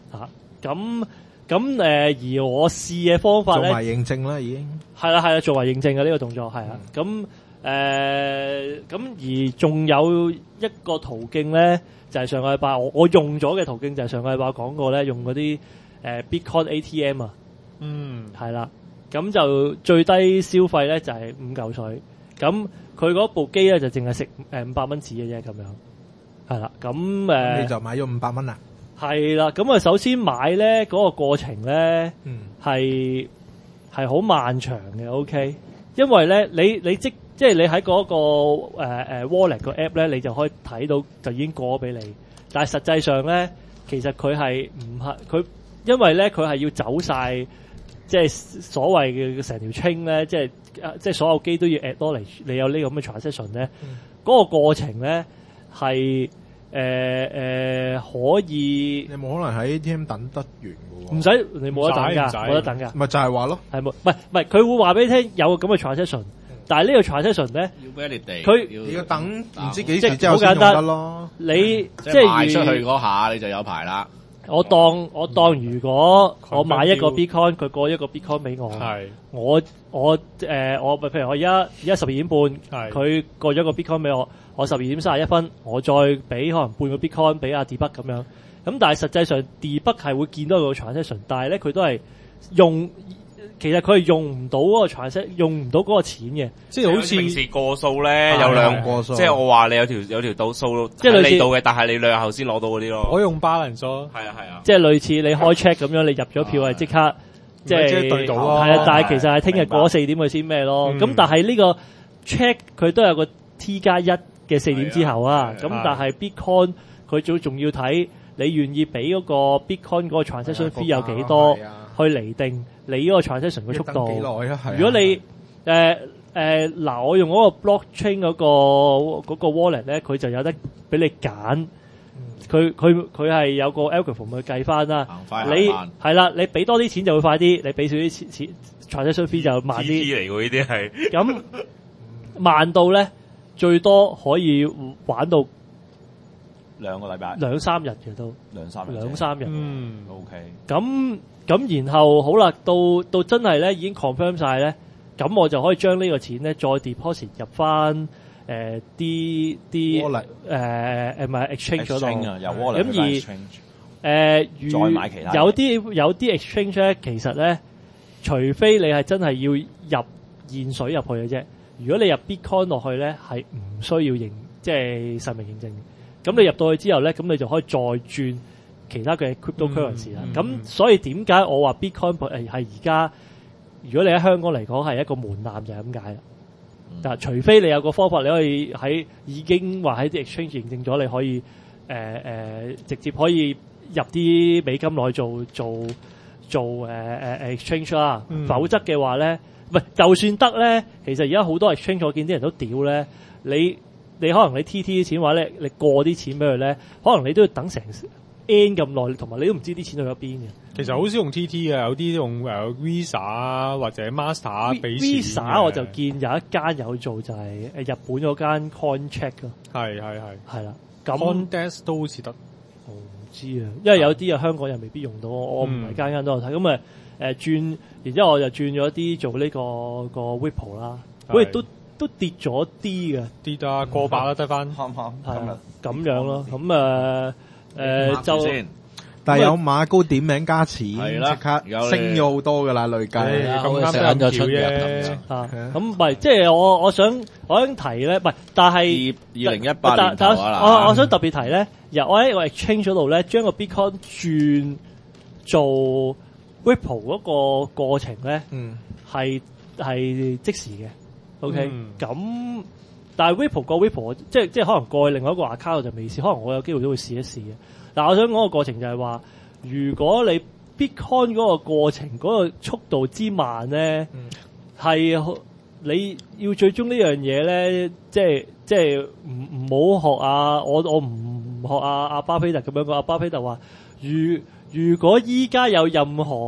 啊，咁咁誒，而我試嘅方法咧， 做埋認證啦，已經係啦係啦，做埋認證嘅呢個動作係啊，咁誒咁而仲有一個途徑咧，就係、是、上個禮拜我我用咗嘅途徑就係上個禮拜講過咧，用嗰啲誒 Bitcoin A T M 啊， 嗯， 係啦，咁就最低消費咧就係五嚿水，咁佢嗰部機咧就淨係食誒五百蚊紙嘅啫，咁樣係啦，咁誒、呃、 你就買咗五百蚊啦。 係啦，咁啊首先買咧嗰、那個過程咧，係係好漫長嘅 ，OK， 因為咧你你即即係你喺嗰、那個誒誒、呃、wallet 個 app 咧，你就可以睇到就已經過咗俾你，但係實際上咧，其實佢係唔係佢，因為咧佢係要走晒，即係所謂嘅成條 chain 咧，即係即係所有機都要 acknowledge 你有呢個咁嘅 transaction 咧，嗰、嗯、個過程咧係。誒、呃、誒、呃，可以你冇可能喺 A T M 等得完嘅喎， 唔使你冇得等㗎，冇得等㗎， 咪就係話咯， 係冇，唔係唔係，佢會話俾你聽有個咁嘅 transaction，但係呢個 transaction 咧， 要 validate， 佢要等唔知幾時之後先用得咯。 你即係賣出去嗰下你就有排啦。 我當我當如果我買一個 Bitcoin，佢過一個 Bitcoin 俾我，我我誒我譬如我而家而家十二點半，佢過咗個 Bitcoin 俾我，我十二點三十一分，我再俾可能半個 Bitcoin 俾阿 Debug 咁樣，咁但係實際上 Debug 係會見到個 transaction，但係咧佢都係用。其實佢係用唔到嗰個 transaction，用唔到嗰個錢嘅， 即係好似平時過數咧，有兩個數，即係我話你有條有條倒數，即係你到嘅，但係你兩日後先攞到嗰啲咯。 我用 balance 咯， 係啊係啊， 即係類似你開 check 咁樣，你入咗票係即刻即係對到咯，係啊，但係其實係聽日過四點佢先咩咯。咁但係呢個 check 佢都有個 T 加一嘅四點之後啊。咁但係 Bitcoin 佢仲仲要睇你願意俾嗰個 Bitcoin 嗰個 transaction fee 有幾多，去釐定你嗰個 transaction 嘅速度。如果你誒誒嗱，我用嗰個 blockchain 嗰個嗰個 wallet 咧，佢就有得俾你揀。佢佢佢係有個 algorithm 去計翻啦。你係啦，你俾多啲錢就會快啲，你俾少啲錢錢 transaction fee 就慢啲。 T T 嚟喎呢啲係。 咁慢到咧，最多可以玩到兩個禮拜， 兩三日嘅都兩三日， 兩三日。 嗯 ，OK。 咁咁然後好啦，到到真係咧已經 confirm 晒咧，咁我就可以將呢個錢咧再 deposit 入翻誒啲啲誒誒唔係 exchange 嗰度。咁而誒如有啲有啲 exchange 咧，其實咧，除非你係真係要入現水入去嘅啫。如果你入 Bitcoin 落去咧，係唔需要認即係實名認證。咁你入到去之後咧，咁你就可以再轉其他嘅 cryptocurrency 啦。咁、嗯嗯、所以點解我話 Bitcoin 誒係而家，如果你喺香港嚟講係一個門檻就係咁解啦。但係、嗯、除非你有個方法，你可以喺已經話喺啲 exchange 認證咗，你可以誒誒、呃呃、直接可以入啲美金落去做做做誒誒、呃、exchange 啦。嗯、否則嘅話咧，唔係就算得咧，其實而家好多 exchange 我見啲人都屌咧，你。你可能你 T T 啲錢話咧，你過啲錢俾佢咧，可能你都要等成 N 咁耐，同埋你都唔知啲錢去咗邊嘅。 其實好少用 T T 嘅，有啲用誒 Visa 或者 Master 俾錢。 Visa 我就見有一間有做就係誒日本嗰間 CoinCheck 咯。係係係。係啦。咁 CoinDesk 都好似得。 我唔知啊，因為有啲啊香港人未必用到，我唔係間間都有睇。咁誒誒轉，然之後我就轉咗啲做呢個個 Ripple 啦，好似都。都跌咗啲嘅， 跌啊過百啦，得翻啱啱係咁樣咯。咁誒誒就， 但係有馬高點名加錢，即刻升咗好多噶啦，累計咁啱升咗出嘅。 嚇咁唔係，即係我我想我想提咧，唔係，但係二零一八年頭啊我我想特別提咧，由我喺個 exchange 嗰度咧，將個 Bitcoin 轉做 Ripple 嗰個過程咧，係係即時嘅。OK，咁、嗯、但係 Ripple 個 Ripple 即係即係可能過去另外一個 account 我就未試，可能我有機會都會試一試嘅。但係我想講個過程就係話，如果你 Bitcoin 嗰個過程嗰、嗰個速度之慢咧，係、嗯、你要最終呢樣嘢咧，即係即係唔唔好學啊！我我唔學阿阿巴菲特咁樣講，阿巴菲特話：如如果依家有任何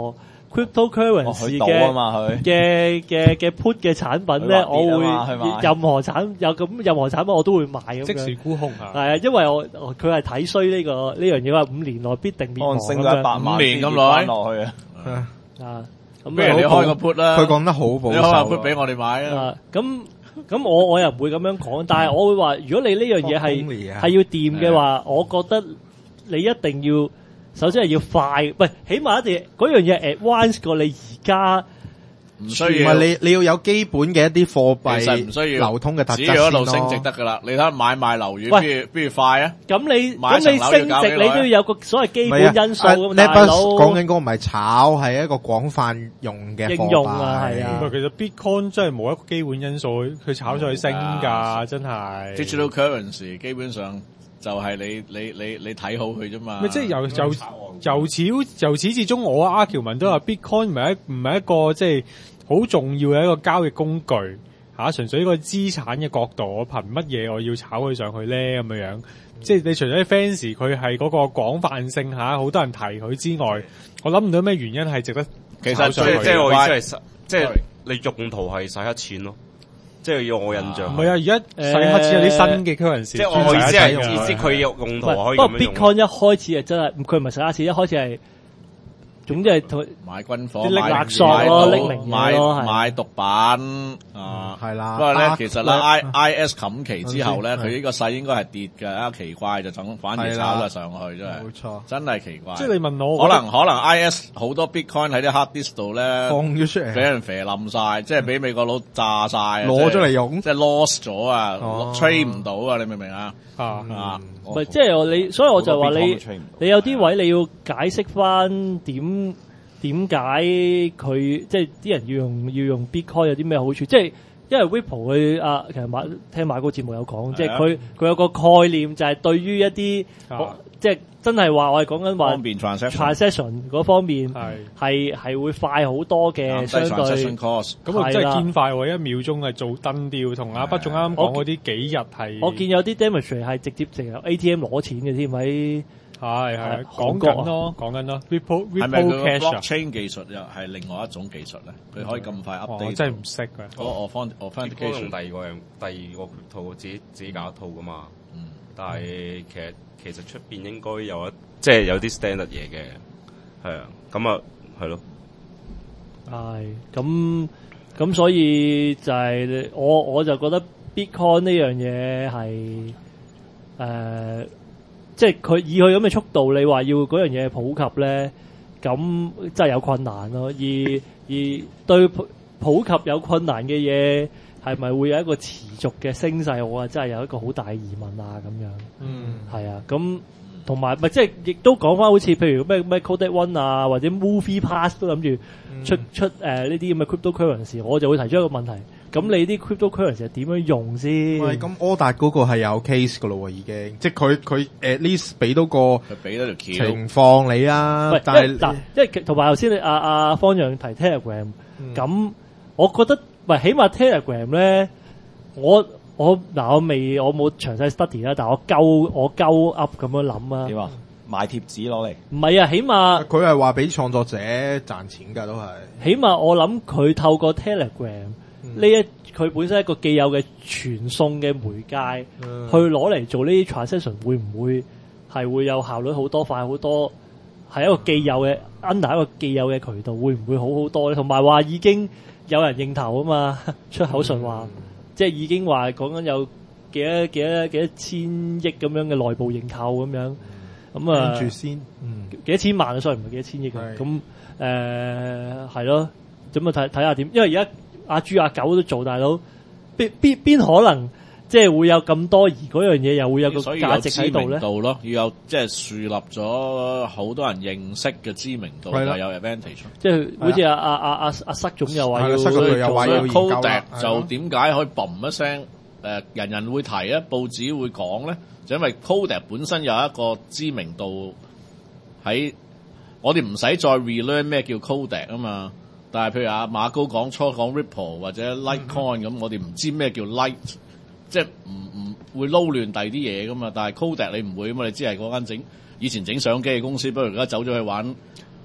cryptocurrency 嘅嘅嘅嘅 put 嘅產品咧，我會任何產有咁任何產品我都會買咁樣。 即時沽空啊！ 係啊，因為我佢係睇衰呢個呢樣嘢，話五年內必定滅亡咁樣。 一百萬五年咁耐落去啊！ 啊，咁不如你開個 put 啦， 佢講得好保守， 你開個 put 俾我哋買啊！ 咁咁我我又唔會咁樣講，但係我會話，如果你呢樣嘢係係要掂嘅話，我覺得你一定要。首先係要快，喂，起碼一定嗰樣嘢 advance 過你而家唔需要。唔係你你要有基本嘅一啲貨幣， 其實唔需要流通嘅特質只要一路升值得噶啦。你睇下買賣樓宇，邊邊度快啊？ 咁你咁你升值，你都要有個所謂基本因素咁大佬。講緊嗰個唔係炒，係一個廣泛用嘅應用啊，係啊。 其實 Bitcoin 真係冇一個基本因素，佢炒上去升㗎，真係。 Digital currency 基本上。就係你你你你睇好佢啫嘛， 即係由由由始由始至終，我阿喬文都話 Bitcoin 唔係一唔係一個即係好重要嘅一個交易工具嚇，純粹一個資產嘅角度，我憑乜嘢我要炒佢上去咧咁樣樣？即係你除咗啲 fans 佢係嗰個廣泛性嚇，好多人提佢之外，我諗唔到咩原因係值得炒上去。 其實即係我意思係，即係你用途係洗黑錢咯。即係要我印象， 唔係啊！而家洗黑錢有啲新嘅 currency，即係我意思係意思佢用用途可以咁樣用。 不過 Bitcoin 一開始係真係，佢唔係洗黑錢，一開始係總之係同買軍火、 買勒索咯、匿名嘢咯、 買毒品啊， 係啦。 不過咧，其實咧 I I S 冚期之後咧，佢呢個勢應該係跌嘅，一奇怪就整反而炒咗上去，真係冇錯，真係奇怪。 即係你問我， 可能可能 I S 好多 Bitcoin 喺啲 hard disk 度咧放咗出嚟， 俾人肥冧晒，即係俾美國佬炸晒， 攞咗嚟用， 即係 lost 咗啊 ，trade 唔到啊，你明唔明啊？ 啊啊！唔係即係你，所以我就話你，你有啲位你要解釋翻點點解佢即係啲人要用要用 Bitcoin 有啲咩好處？即係因為 Ripple 佢啊，其實馬聽馬哥節目有講，即係佢佢有個概念就係對於一啲即係真係話我哋講緊話方便 transaction 嗰方面係係係會快好多嘅，相對咁啊真係堅快喎！一秒鐘係做燈調，同阿北仲啱啱講嗰啲幾日係。 我見有啲 demonstrate 係直接直由 A T M 攞錢嘅添喺。 係係講緊咯，講緊咯。Ripple Ripple Blockchain 技術又係另外一種技術咧，佢可以咁快 update。 我真係唔識嘅。 我我方我方第二個第二個套自己自己搞一套噶嘛。嗯。但係其實其實出邊應該有一即係有啲 standard 嘢嘅，係啊。咁啊係咯。 係咁咁，所以就係我我就覺得 Bitcoin 呢樣嘢係誒。即係佢以佢咁嘅速度，你話要嗰樣嘢普及咧，咁真係有困難咯。而而對普及有困難嘅嘢，係咪會有一個持續嘅升勢？我啊真係有一個好大疑問啊！咁樣，嗯，係啊，咁同埋咪即係亦都講翻好似譬如咩咩 Codec One 啊，或者 Movie Pass 都諗住出、嗯、出誒呢啲咁嘅 cryptocurrency，我就會提出一個問題。咁你啲 cryptocurrency 係點樣用先？ 喂，咁柯達嗰個係有 case 噶咯，已經，即係佢佢 at least 俾到個佢俾到條情況你啊。但係嗱，因為同埋頭先你阿阿方丈提 Telegram，咁、嗯、我覺得喂，起碼 Telegram 咧，我我嗱我未我冇詳細 study 啦，但係我鳩我鳩 up 咁樣諗啊。 點啊？買貼紙攞嚟？唔係啊，起碼佢係話俾創作者賺錢㗎，都係。 起碼我諗佢透過 Telegram。呢一佢本身一個既有嘅傳送嘅媒介，嗯、去攞嚟做呢啲 transaction 會唔會係會有效率好多、快好多？係一個既有嘅 under 一個既有嘅渠道，會唔會好好多咧？同埋話已經有人認頭啊嘛，出口術話，嗯、即係已經話講緊有幾多幾多幾多千億咁樣嘅內部認購咁樣，咁啊， 跟住先，嗯， 幾多千萬啊？所以唔係幾多千億嘅，咁誒係咯，咁啊睇睇下點，因為而家。阿豬阿狗都做大佬，邊邊邊可能即係會有咁多，而嗰樣嘢又會有個價值喺度咧？ 度咯，要有即係樹立咗好多人認識嘅知名度，就有 advantage。 即係好似阿阿阿阿阿塞總又話要， 所以 Kodak 就點解可以嘣一聲？誒，人人會提啊，報紙會講咧，就因為 Kodak 本身有一個知名度喺，我哋唔使再 relearn 咩叫 Kodak 啊嘛。但係譬如阿馬高講初講 Ripple 或者 Litecoin 咁、嗯，我哋唔知咩叫 Lite，即係唔唔會撈亂第二啲嘢噶嘛。但係 Kodak 你唔會啊嘛，你知係嗰間整以前整相機嘅公司，不如而家走咗去玩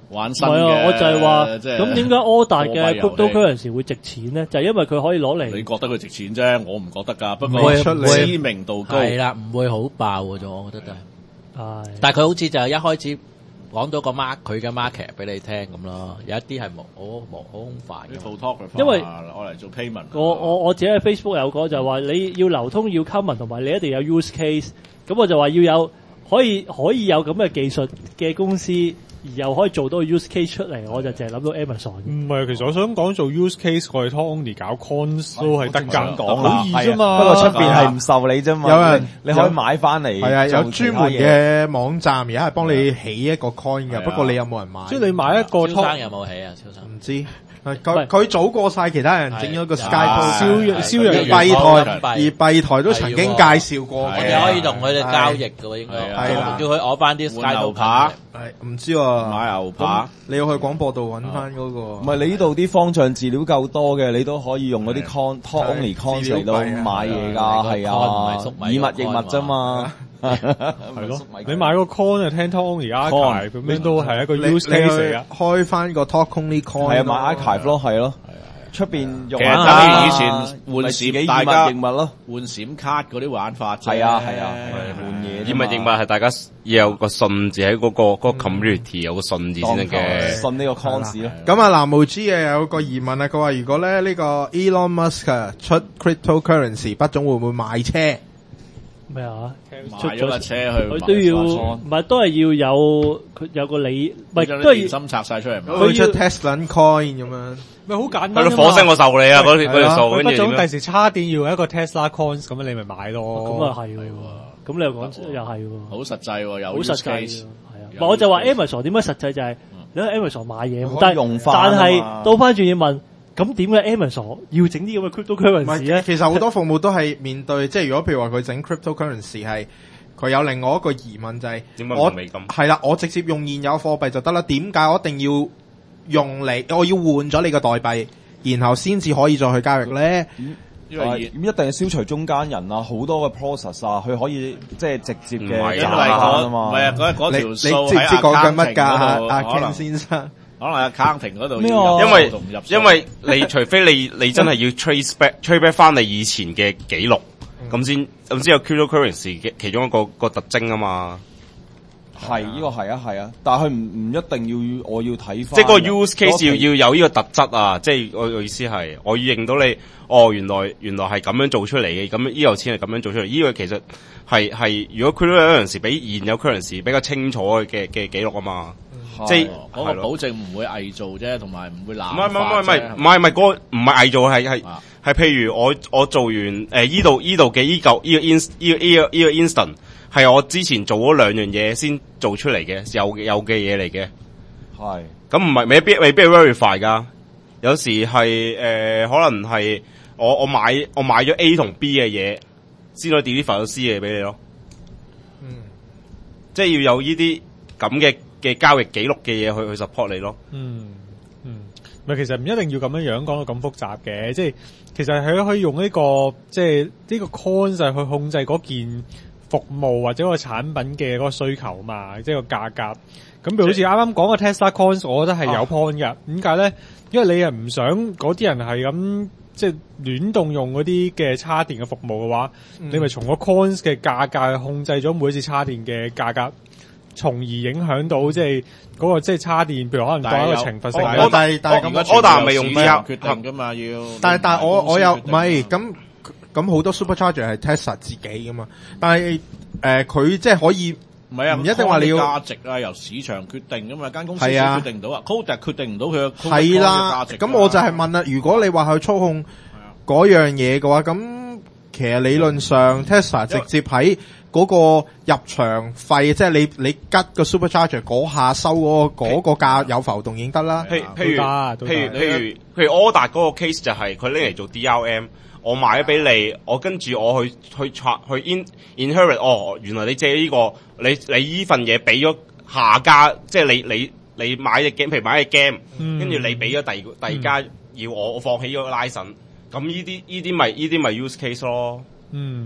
玩新嘅。係啊，我就係話，咁點解柯達嘅 cryptocurrency 會值錢咧？就係因為佢可以攞嚟。 你覺得佢值錢啫，我唔覺得㗎。不過知名度高係啦，唔會好爆嘅啫，我覺得都係。係。但係佢好似就係一開始。講到個 mark 佢嘅 market 俾你聽咁咯，有一啲係冇好冇好空泛嘅， 因為我嚟做 payment。 我我我自己喺 Facebook 有講就係話你要流通要 common 同埋你一定要有 use case，咁我就話要有可以可以有咁嘅技術嘅公司，而又可以做到 use case 出嚟，我就淨係諗到 Amazon。 唔係，其實我想講做 use case，我哋 Tony 搞 cons 都係得咁講，好易啫嘛。 不過出邊係唔受你啫嘛。 有人你可以買翻嚟。 係啊，有專門嘅網站而家係幫你起一個 coin 嘅，不過你有冇人買？ 即係你買一個。 超生有冇起啊？超生唔知。佢佢早過晒其他人整咗個 Sky 燒燒陽幣台，而幣台都曾經介紹過。 我哋可以同佢哋交易嘅喎，應該叫佢攞翻啲 Sky 牛扒， 係唔知喎買牛扒， 你要去廣播度揾翻嗰個。 唔係你呢度啲方丈資料夠多嘅，你都可以用嗰啲 con talk only con 嚟到買嘢㗎，係啊，以物易物啫嘛。 係咯，你買個 coin 就聽 Tony Archive 咁樣都係一個 use case 嚟嘅。 開翻個 talk only coin 係啊，買 archive 咯，係咯。出邊用其實等於以前換閃，大家換咯， 換閃卡嗰啲玩法。 係啊係啊，換嘢。 以物易物係大家要有個信字喺嗰個嗰個 community 有個信字先得嘅。 信呢個 cons 咯。 咁啊，藍毛 G 啊有個疑問啊，佢話如果咧呢個 Elon Musk 出 cryptocurrency，畢總會唔會買車？ 咩啊？ 買咗架車去， 佢都要，唔係都係要有佢有個理，唔係都係心拆晒出嚟。 佢出 Tesla coin 咁樣， 咪好簡單。係咯，火星我受你啊！嗰條嗰條數，跟住畢總第時叉電要一個 Tesla coins，咁你咪買咯。 咁啊係喎，咁你又講又係喎， 好實際喎，有好實際，係啊。我就話 Amazon 點解實際就係你喺 Amazon 買嘢，但係但係倒翻轉要問。咁點解 Amazon 要整啲咁嘅 cryptocurrency 咧？ 其實好多服務都係面對，即係如果譬如話佢整 cryptocurrency 係，佢有另外一個疑問就係、是，我係啦，我直接用現有貨幣就得啦。點解我一定要用你？我要換咗你個代幣，然後先至可以再去交易咧？ 嗯因為咁一定係消除中間人啊，好多嘅 process 啊，佢可以即係直接嘅賺啊嘛。 唔係啊，嗰嗰條數喺 accounting 嗰度， 阿 Ken 先生。 可能喺 accounting 嗰度， 因為因為你除非你你真係要 trace back trace back 翻你以前嘅記錄，咁先咁先有 cryptocurrency 嘅其中一個個特徵啊嘛。 係呢個係啊係啊，但係佢唔唔一定要我要睇翻。 即係嗰個 use case 要要有呢個特質啊！即係我嘅意思係，我要認到你，哦，原來原來係咁樣做出嚟嘅，咁呢嚿錢係咁樣做出嚟。呢個其實係係如果 cryptocurrency 比現有 currency 比較清楚嘅嘅記錄啊嘛。即係嗰個保證唔會偽造啫，同埋唔會濫。 唔係唔係唔係唔係唔係嗰個唔係偽造，係係係譬如我我做完誒依度依度嘅依嚿依個 ins 依個依個依個 instant 係我之前做咗兩樣嘢先做出嚟嘅有有嘅嘢嚟嘅。 係咁唔係未必未必係 verify 㗎，有時係誒、呃、可能係我我買我買咗 A 同 B 嘅嘢先可以 deliver 到 C 嘅嘢俾你咯。嗯，即係要有呢啲咁嘅嘅交易記錄嘅嘢去去 support 你咯。 嗯嗯，唔係其實唔一定要咁樣樣講到咁複雜嘅，即係其實佢可以用呢個即係呢個 coin 就去控制嗰件服務或者個產品嘅嗰個需求嘛，即係個價格。咁譬如好似啱啱講嘅 Tesla coins，我覺得係有 point 嘅。點解咧？因為你又唔想嗰啲人係咁即係亂動用嗰啲嘅叉電嘅服務嘅話，嗯、你咪從個 coins 嘅價格去控制咗每一次叉電嘅價格。從而影響到即係嗰個即係叉電，譬如可能當一個懲罰性。 我但係但係咁， 我但係未用之後決定噶嘛要。 但係但係我我有唔係咁咁好多 supercharger 係 Tesla 自己噶嘛，但係誒佢即係可以唔係啊， 唔一定話你要價值啊，由市場決定噶嘛，間公司先決定到啊 Kodak 決定唔到佢嘅係啦。咁我就係問啦，如果你話去操控嗰樣嘢嘅話，咁其實理論上 Tesla 直接喺嗰個入場費，即係你你吉個 supercharger 嗰下收嗰個嗰個價有浮動已經得啦。 譬譬如譬如譬如譬如柯達嗰個 case 就係佢拎嚟做 D R M， 我買咗俾你，我跟住我去去拆去 in inherit， 哦，原來你借呢個你你依份嘢俾咗下家，即係你你你買隻 game， 譬如買隻 game，跟住你俾咗第二第二家要我我放棄咗個 license，咁呢啲呢啲咪呢啲咪 use case 咯。 嗯。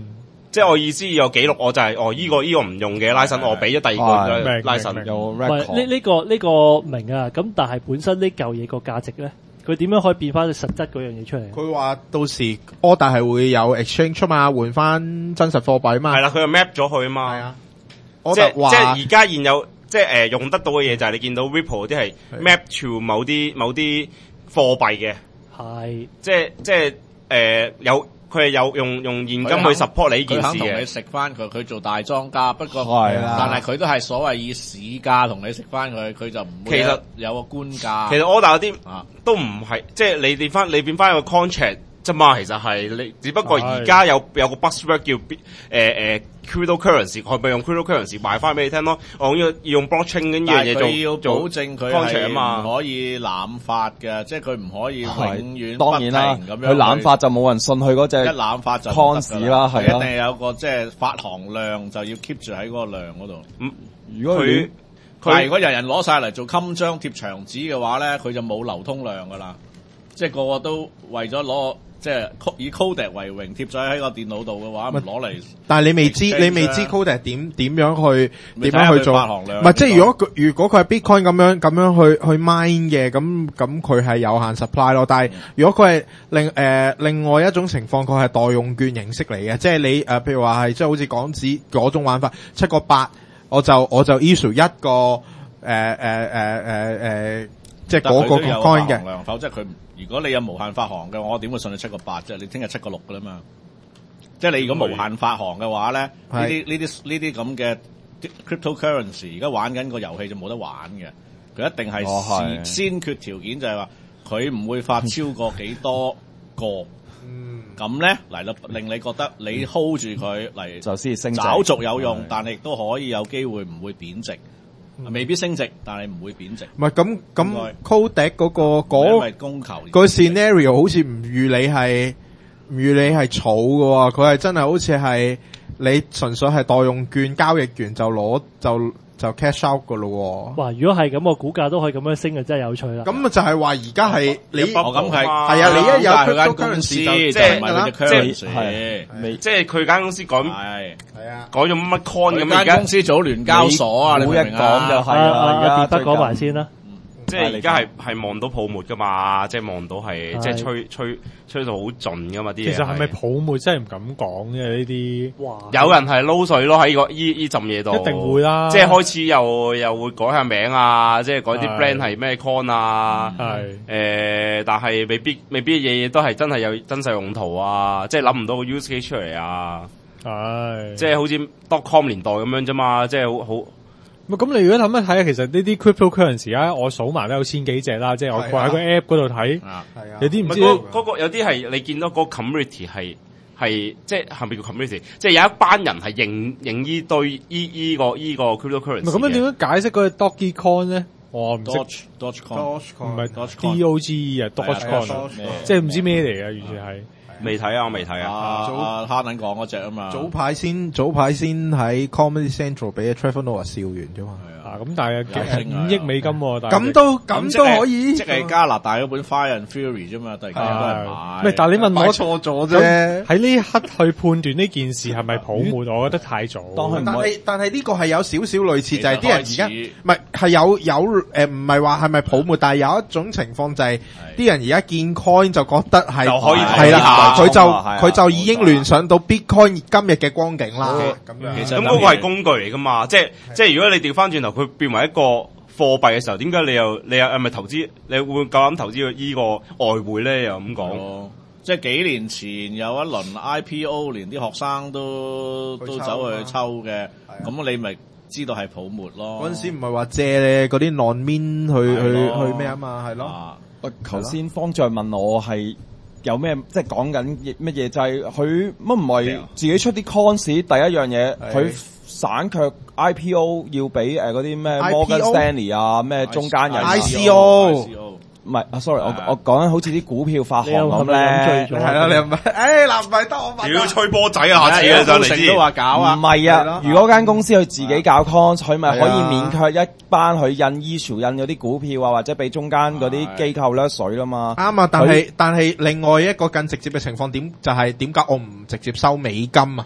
即係我意思有記錄，我就係、是、哦依、這個依、這個唔用嘅拉伸，我俾咗第二個拉伸有唔係呢呢個呢、這個明啊，咁但係本身呢嚿嘢個價值咧，佢點樣可以變翻實質嗰樣嘢出嚟？ 佢話到時 order 係會有 exchange 嘛，換翻真實貨幣嘛。 係啦，佢又 map 咗佢啊嘛。 係啊， 即係即係而家現有即係誒、呃、用得到嘅嘢就係你見到 Ripple 啲係 map to 某啲某啲貨幣嘅。 係， 即係即係誒、呃、有。佢係有用用現金去 support 你呢件事嘅， 佢肯同你食翻佢，佢做大莊家。不過，但係佢都係所謂以市價同你食翻佢，佢就唔會其實有個官價。 其實 order 嗰啲都唔係，即係你變翻你變翻一個 contract 啫嘛。其實係你，只不過而家有有個 buzzword 叫誒誒、呃、cryptocurrency， 佢咪用 cryptocurrency 賣翻俾你聽咯。我要要用 blockchain 呢樣嘢做， 要保證佢係唔可以濫發嘅，即係佢唔可以永遠不停咁樣。 佢濫發就冇人信佢嗰隻一濫發就 cons 啦，係一定有個即係發行量就要 keep 住喺嗰個量嗰度。 咁如果佢佢如果人人攞晒嚟做襟章貼牆紙嘅話咧，佢就冇流通量噶啦。即係個個都為咗攞。即係以 Codec 為榮貼咗喺個電腦度嘅話，唔攞嚟。 但係你未知，你未知 Codec 點點樣去點樣去做？唔係係，即係如果佢如果佢係 Bitcoin 咁樣咁樣去去 mine 嘅，咁咁佢係有限 supply 咯。但係如果佢係另誒、呃、另外一種情況，佢係代用券形式嚟嘅，即係你誒、呃、譬如話係即係好似港紙嗰種玩法，七個八，我就我就 issue 一個誒誒誒誒誒，即係嗰個 coin 嘅。 否則佢。如果你有無限發行嘅，我點會信你七個八啫？你聽日七個六噶啦嘛。即係你如果無限發行嘅話咧，呢啲呢啲呢啲咁嘅 cryptocurrency 而家玩緊個遊戲就冇得玩嘅。佢一定係先先決條件就係話佢唔會發超過幾多個。嗯，咁咧嚟到令你覺得你 hold 住佢嚟就先升值， 找續有用，但係亦都可以有機會唔會貶值。未必升值，但係唔會貶值。 唔係咁咁 Codec 嗰個嗰供求個 scenario 好似唔預你係唔預你係儲嘅喎，佢係真係好似係你純粹係代用券交易完就攞就就 cash out 嘅咯。 哇！如果係咁，個股價都可以咁樣升嘅，真係有趣啦。 咁啊就係話而家係你我咁係係啊，你一有佢間公司就即係啦，即係係即係佢間公司改係係啊改咗乜乜 coin 咁而家公司組聯交所啊，你每一講就係啦。 而家講埋先啦。 即係而家係係望到泡沫噶嘛，即係望到係即係吹吹吹到好盡噶嘛啲嘢。 其實係咪泡沫真係唔敢講嘅呢啲？ 有人係撈水咯喺個依依浸嘢度， 一定會啦。 即係開始又又會改下名啊，即係改啲 brand 係咩 con 啊，係誒、呃，但係未必未必嘢嘢都係真係有真實用途啊，即係諗唔到個 use case 出嚟啊，係即係好似 dot com 年代咁樣啫嘛，即係好好。 咁你如果諗一睇，其實呢啲 cryptocurrency 啊，我數埋都有千幾隻啦，即係我掛喺個 app 嗰度睇，有啲唔知嗰、 嗰個有啲係你見到嗰個 community 係係即係係咪叫 community？即係有一班人係認認依堆依依個依個 cryptocurrency。 咁樣點樣解釋嗰個 Dogecoin 咧？我唔識 Dogecoin， 唔係 D O G E 啊 ，Dogecoin，即係唔知咩嚟嘅，完全係。 未睇啊，我未睇啊。 啊，哈撚講嗰隻啊嘛。 早排先，早排先喺 Comedy Central 俾 Trevor Noah 笑完啫嘛。 啊，咁但係五億美金喎， 咁都咁都可以， 即係加拿大嗰本 Fire and Fury 啫嘛，突然間有人買。 唔但係你問我錯咗啫。 喺呢一刻去判斷呢件事係咪泡沫，我覺得太早。 但係但係呢個係有少少類似，就係啲人而家唔係係有有誒，唔係話係咪泡沫，但係有一種情況就係啲人而家見 coin 就覺得係可以係啦，佢就佢就已經聯想到 Bitcoin 今日嘅光景啦。咁樣咁嗰個係工具嚟噶嘛？即係即係如果你調翻轉頭，佢變為一個貨幣嘅時候，點解你又你又係咪投資？你會夠膽投資依個外匯咧？又咁講， 即係幾年前有一輪 I P O， 連啲學生都都走去抽嘅，咁你咪知道係泡沫咯。 嗰陣時唔係話借咧嗰啲 non-min 去去去咩啊嘛，係咯。 喂，頭先方丈問我係有咩，即係講緊乜嘢？就係佢乜唔係自己出啲 cons， 第一樣嘢佢。省卻 I P O 要俾誒嗰啲咩 Morgan Stanley 啊，咩中間人 I C O 唔係啊 ，sorry，我我講緊好似啲股票發行咁咧， 係啦，你唔係，誒嗱唔係得我問， 屌吹波仔啊，下次啊就嚟知都話搞啊， 唔係啊，如果間公司佢自己搞 cons， 佢咪可以免卻一班佢印 issue 印嗰啲股票啊，或者俾中間嗰啲機構掠水啦嘛。 啱啊，但係但係另外一個更直接嘅情況點就係點解我唔直接收美金啊？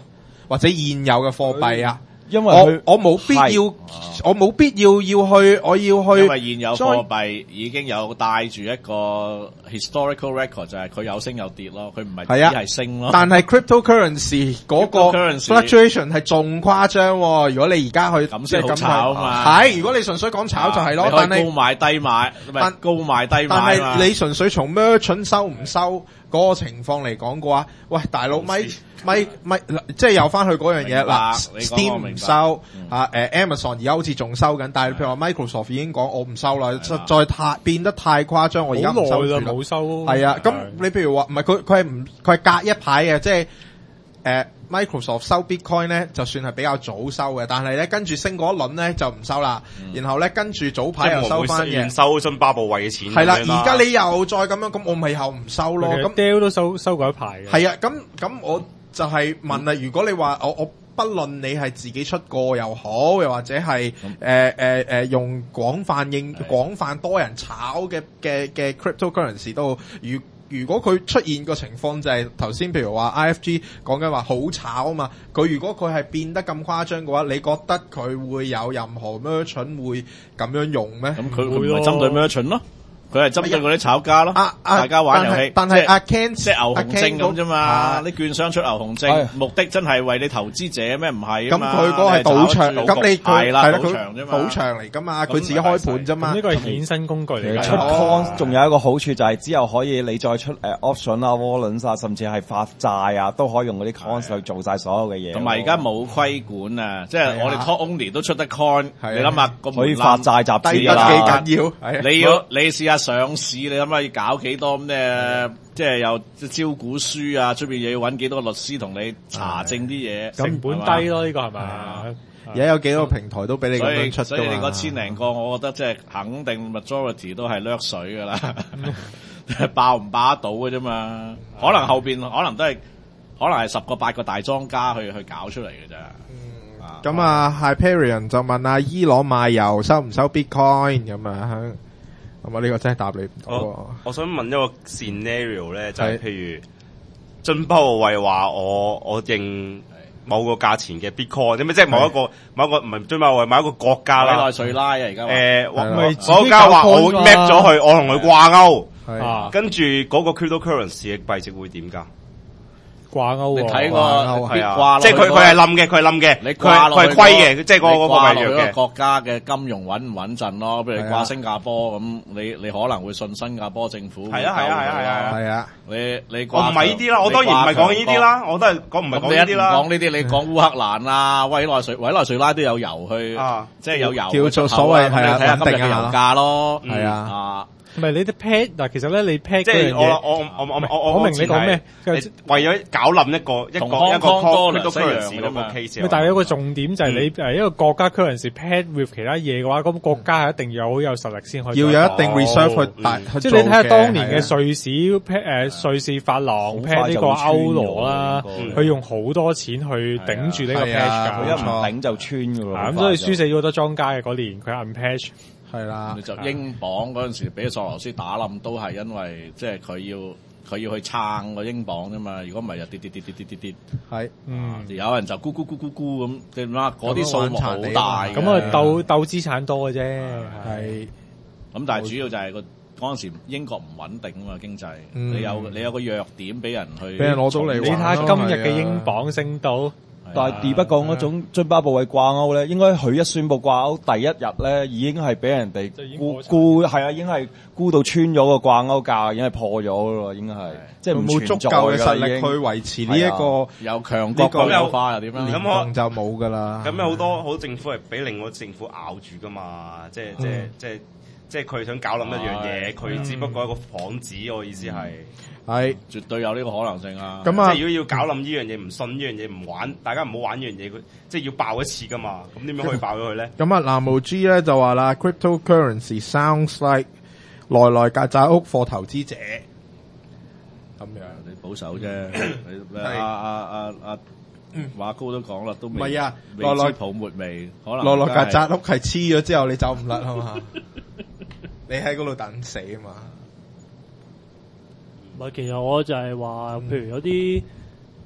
或者現有嘅貨幣啊。 因為我我冇必要，我冇必要要去，我要去。 因為現有貨幣已經有帶住一個 historical record，就係佢有升有跌咯，佢唔係只係升咯。 但係 cryptocurrency 嗰個 fluctuation 係仲誇張。如果你而家去咁先好炒啊嘛， 係如果你純粹講炒就係咯，但係高買低買，但高買低買。 但係你純粹從 merchant 收唔收嗰個情況嚟講嘅話，喂大佬咪。咪咪即係又翻去嗰樣嘢嗱 ，Steam 唔收、嗯、啊，誒 Amazon 而家好似仲收緊，但係譬如話 Microsoft 已經講我唔收啦，實在太變得太誇張，我而家唔收住啦， 冇收。 係啊，咁你譬如話唔係佢佢係唔佢係隔一排嘅，即係誒、呃、Microsoft 收 Bitcoin 咧，就算係比較早收嘅，但係咧跟住升嗰一輪咧就唔收啦，嗯、然後咧跟住早排又收翻嘅， 收津巴布韋嘅錢。 係啦，而家你又再咁樣，咁我咪又唔收咯。咁 Dell 都收收過一排嘅。 係啊，咁咁我。就係問啦，如果你話我我不論你係自己出過又好，又或者係誒誒誒用廣泛應廣泛多人炒嘅嘅嘅 cryptocurrency 都，如如果佢出現個情況就係頭先譬如話 I F G 講緊話好炒啊嘛，佢如果佢係變得咁誇張嘅話，你覺得佢會有任何 merchant 會咁樣用咩？ 咁佢會唔係針對 merchant 咯？佢係針對嗰啲炒家咯， 啊啊、 大家玩遊戲， 但係阿 Ken 即係牛熊證咁啫嘛，啲券商出牛熊證，目的真係為你投資者咩？唔係啊嘛， 咁佢嗰個係賭場，咁你係啦， 賭場啫嘛，賭場嚟噶嘛，佢自己開盤啫嘛。 呢個係衍生工具嚟嘅。 出 coin 仲有一個好處就係之後可以你再出誒 option 啊、warrants 啊，甚至係發債啊，都可以用嗰啲 coin 去做晒所有嘅嘢。 同埋而家冇規管啊，即係我哋 talk only 都出得 coin，你諗下個可以發債集資低得幾緊要？ 你要你試下上市你。咁啊要搞幾多咩？即係又招股書啊，出邊又要揾幾多個律師同你查證啲嘢， 成本低咯，呢個係咪？ 而家有幾個平台都俾你咁樣出， 所以你嗰千零個，我覺得即係肯定 majority 都係掠水噶啦，爆唔爆得到嘅啫嘛？可能後邊可能都係，可能係十個八個大莊家去去搞出嚟嘅咋。 咁啊 Hyperion 就問阿伊朗賣油收唔收 Bitcoin 咁啊？咁啊呢個真係答你唔到。 我我想問一個 scenario 咧，就係、是、譬如津巴布韋話我我認某個價錢嘅 Bitcoin，咁即係某一個某一個唔係津巴布韋某一個國家啦， 委內瑞拉啊而家誒，嗰個家話我 map 咗佢，我同佢掛鈎，跟住嗰個 cryptocurrency 嘅幣值會點㗎？ 掛鈎， 你睇過係啊， 即係佢佢係冧嘅，佢係冧嘅， 你佢係佢係虧嘅，即係嗰個個幣弱嘅。 國家嘅金融穩唔穩陣咯？譬如掛新加坡咁，你你可能會信新加坡政府。 係啊係啊係啊係啊係啊！ 你你我唔係呢啲啦，我當然唔係講呢啲啦，我都係講唔係講呢啲啦。 講呢啲，你講烏克蘭啊、委內瑞委內瑞拉都有油去，即係有油叫做所謂係啊， 睇下今日嘅油價咯。 係啊。 唔係你啲 pad 嗱，其實咧你 pad 即係我我我我我我明你講咩？ 為咗搞冧一個一個一個 cryptocurrency 嗰個 case。 但係有個重點就係你誒一個國家 currency pad with 其他嘢嘅話，咁國家係一定要好有實力先可以。 要有一定 reserve 去大， 即係你睇下當年嘅瑞士 pad 誒瑞士法郎 pad 呢個歐羅啦，佢用好多錢去頂住呢個 pad 㗎， 佢一唔頂就穿㗎喎。 咁所以輸死咗好多莊家嘅嗰年，佢 unpatch。 係啦， 你就英鎊嗰陣時俾索羅斯打冧，都係因為即係佢要佢要去撐個英鎊啫嘛。如果唔係，就跌跌跌跌跌跌跌。係，嗯，有人就咕咕咕咕咕咁，點啦？嗰啲數目好大， 咁啊鬥鬥資產多嘅啫。係， 咁但係主要就係個嗰陣時英國唔穩定啊嘛，經濟。你有你有個弱點俾人去， 俾人攞到嚟。 你睇下今日嘅英鎊升到。 但係而不講嗰種津巴布韋掛鈎咧，應該佢一宣布掛鈎第一日咧，已經係俾人哋估估係啊，已經係估到穿咗個掛鈎價，已經係破咗咯，應該係即係冇足夠嘅實力去維持呢一個有強國國有化又點樣？ 咁可能就冇噶啦。 咁有好多好多政府係俾另外政府咬住噶嘛，即係即係即係即係佢想搞冧一樣嘢，佢只不過一個幌子，我意思係。 係絕對有呢個可能性啊！ 咁啊， 即係如果要搞冧呢樣嘢，唔信呢樣嘢，唔玩，大家唔好玩呢樣嘢，佢即係要爆一次噶嘛。咁點樣可以爆咗佢咧？ 咁啊，藍毛 G 咧就話啦 ，cryptocurrency sounds like 來來曱甴屋 for 投資者。咁樣你保守啫，你阿阿阿阿馬高都講啦，都未係啊， 來來泡沫未，可能來來曱甴屋係黐咗之後你走唔甩啊嘛，你喺嗰度等死啊嘛。 唔係，其實我就係話，譬如有啲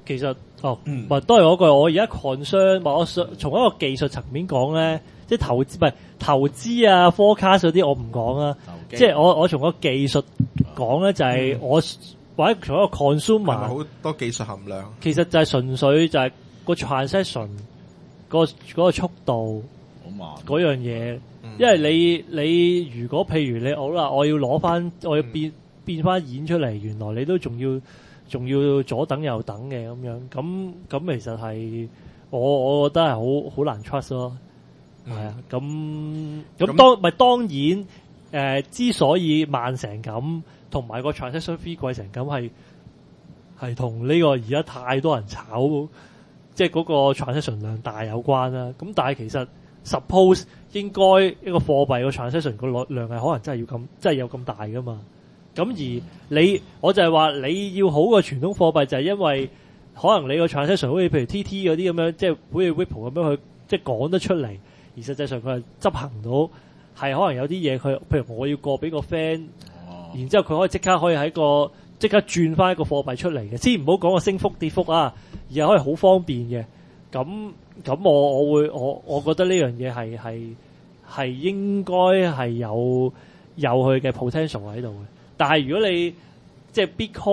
其實哦，唔係都係嗰句，我而家 concern，我想從一個技術層面講咧，即係投資唔係投資啊 forecast 嗰啲我唔講啊，即係我我從個技術講咧就係、是、我、嗯、或者從一個 consumer 好多技術含量， 其實就係純粹就係個 transaction 個嗰個速度嗰樣嘢，嗯、因為你你如果譬如你好啦，我要攞翻我要變、嗯、變翻演出嚟，原來你都仲要。仲要左等右等嘅咁樣，咁咁其實係我我覺得係好好難 trust 咯，係、嗯、啊，咁咁當咪當然誒、呃，之所以慢成咁，同埋個 transaction fee 貴成咁，係係同呢個而家太多人炒，即係嗰個 transaction 量大有關啦。咁但係其實 suppose 應該一個貨幣個 transaction 個量係可能真係要咁，真係有咁大噶嘛。咁而你，我就係話你要好過傳統貨幣，就係因為可能你個 transaction 好似譬如 T T 嗰啲咁樣，即係好似 Ripple 咁樣去即係講得出嚟，而實際上佢係執行到，係可能有啲嘢佢，譬如我要過俾個 friend，然之後佢可以即刻可以喺個即刻轉翻一個貨幣出嚟嘅，先唔好講個升幅跌幅啊，而係可以好方便嘅。咁咁我我會我我覺得呢樣嘢係係係應該係有有佢嘅 potential 喺度嘅。但係如果你即係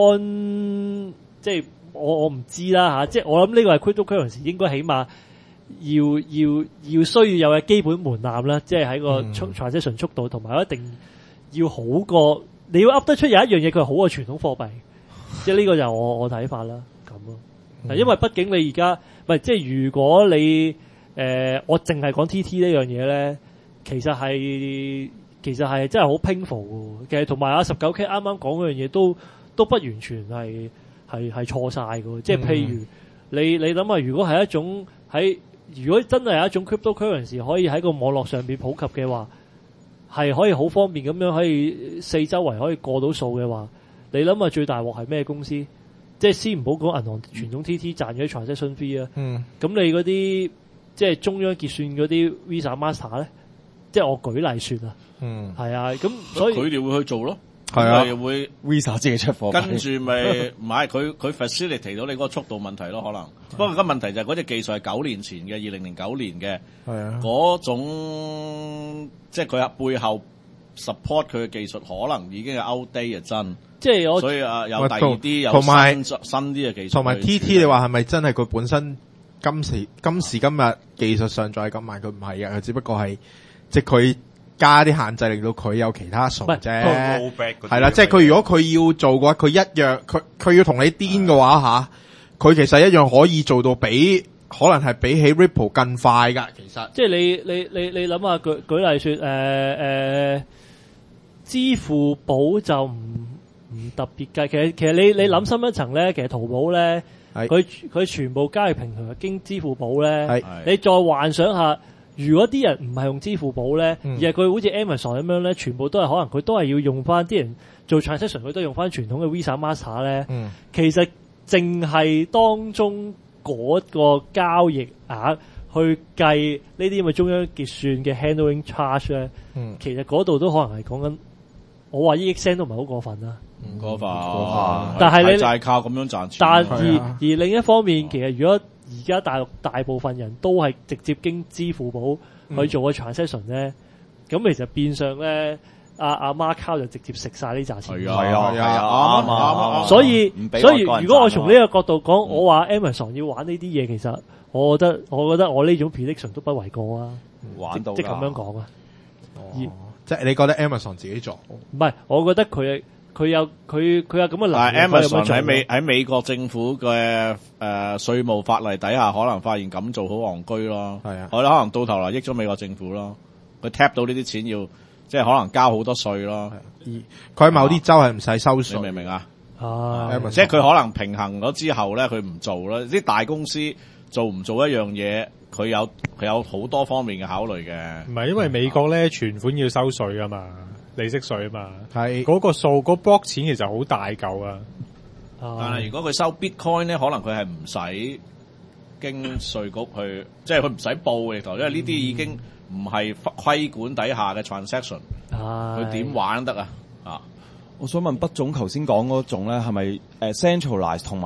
Bitcoin，即係我我唔知啦吓，即係我諗呢個係 cryptocurrency 應該起碼要要要需要有嘅基本門檻啦，即係喺個 transaction 速度同埋一定要好過，你要噏得出有一樣嘢佢係好過傳統貨幣，即係呢個就係我我睇法啦咁咯。因為畢竟你而家唔係即係如果你誒、呃、我淨係講 T T 呢樣嘢咧，其實係。其實係真係好 painful 嘅，其實同埋阿十九 K 啱啱講嗰樣嘢都都不完全係係係錯晒嘅，即係譬如你你諗下，如果係一種喺如果真係有一種 cryptocurrency 可以喺個網絡上邊普及嘅話，係可以好方便咁樣可以四周圍可以過到數嘅話，你諗下最大鑊係咩公司？即係先唔好講銀行傳統 T T 賺嗰啲 transaction fee 啊，嗯，咁你嗰啲即係中央結算嗰啲 Visa Master 咧，即係我舉例說啊。嗯，係啊，咁所以佢哋會去做咯， 係啊， 會 Visa 自己出貨， 跟住咪唔係佢佢 facilitate 到你嗰個速度問題咯，可能。不過個問題就係嗰隻技術係九年前嘅，二零零九年嘅，係啊，嗰種即係佢背後 support 佢嘅技術可能已經係 outdate 真， 即係我所以啊有第二啲有新新啲嘅技術， 同埋 T T 你話係咪真係佢本身今時今時今日技術上再咁慢？佢唔係啊，佢只不過係即係佢。加啲限制令到佢有其他數啫，係啦，即係佢如果佢要做嘅話，佢一樣，佢佢要同你癲嘅話吓，佢其實一樣可以做到比可能係比起 Ripple 更快噶。其實， 即係你你你你諗下舉舉例說，誒、呃、誒、呃，支付寶就唔唔特別計。其實其實你你諗深一層咧，其實淘寶咧，佢佢全部交易平台係經支付寶咧，你再幻想下。如果啲人唔係用支付寶咧，嗯、而係佢好似 Amazon 咁樣咧，全部都係可能佢都係要用翻啲人做 transaction，佢都用翻傳統嘅 Visa Master 咧。嗯、其實淨係當中嗰個交易額去計呢啲咁嘅中央結算嘅 handling charge 咧，嗯、其實嗰度都可能係講緊，我話一億 cent 都唔係好過分啦。 唔過分， 但係你就係靠咁樣賺錢。 但而、啊、而另一方面，其實如果而家大陸大部分人都係直接經支付寶去做個 transaction 咧，咁、嗯、其實變相咧，阿阿 Markout就直接食晒呢紮錢。 係啊係啊啱啱啱。 所以所以如果我從呢個角度講，嗯、我話 Amazon 要玩呢啲嘢，其實我覺得我覺得我呢種 prediction 都不為過啊。 玩到即係咁樣講啊。 哦、而即係你覺得 Amazon 自己做？ 唔係，我覺得佢。佢有佢佢有咁嘅能力。 但係 Amazon 喺美喺美國政府嘅誒稅務法例底下，可能發現咁做好戇居咯。係啊，我哋可能到頭來益咗美國政府咯。佢 tap 到呢啲錢要，即係可能交好多稅咯。 佢喺某啲州係唔使收稅， 你明唔明啊？ 啊， 即係佢可能平衡咗之後咧，佢唔做啦。啲大公司做唔做一樣嘢，佢有佢有好多方面嘅考慮嘅。 唔係因為美國咧存款要收稅噶嘛。利息稅啊嘛，係嗰是個數嗰 block 錢其實好大嚿啊。 但係如果佢收 Bitcoin 咧，可能佢係唔使經稅局去，即係佢唔使報嚟頭，因為呢啲已經唔係規管底下嘅 transaction，佢點玩得啊？啊！ 我想問畢總頭先講嗰種咧，係咪誒 centralize 同埋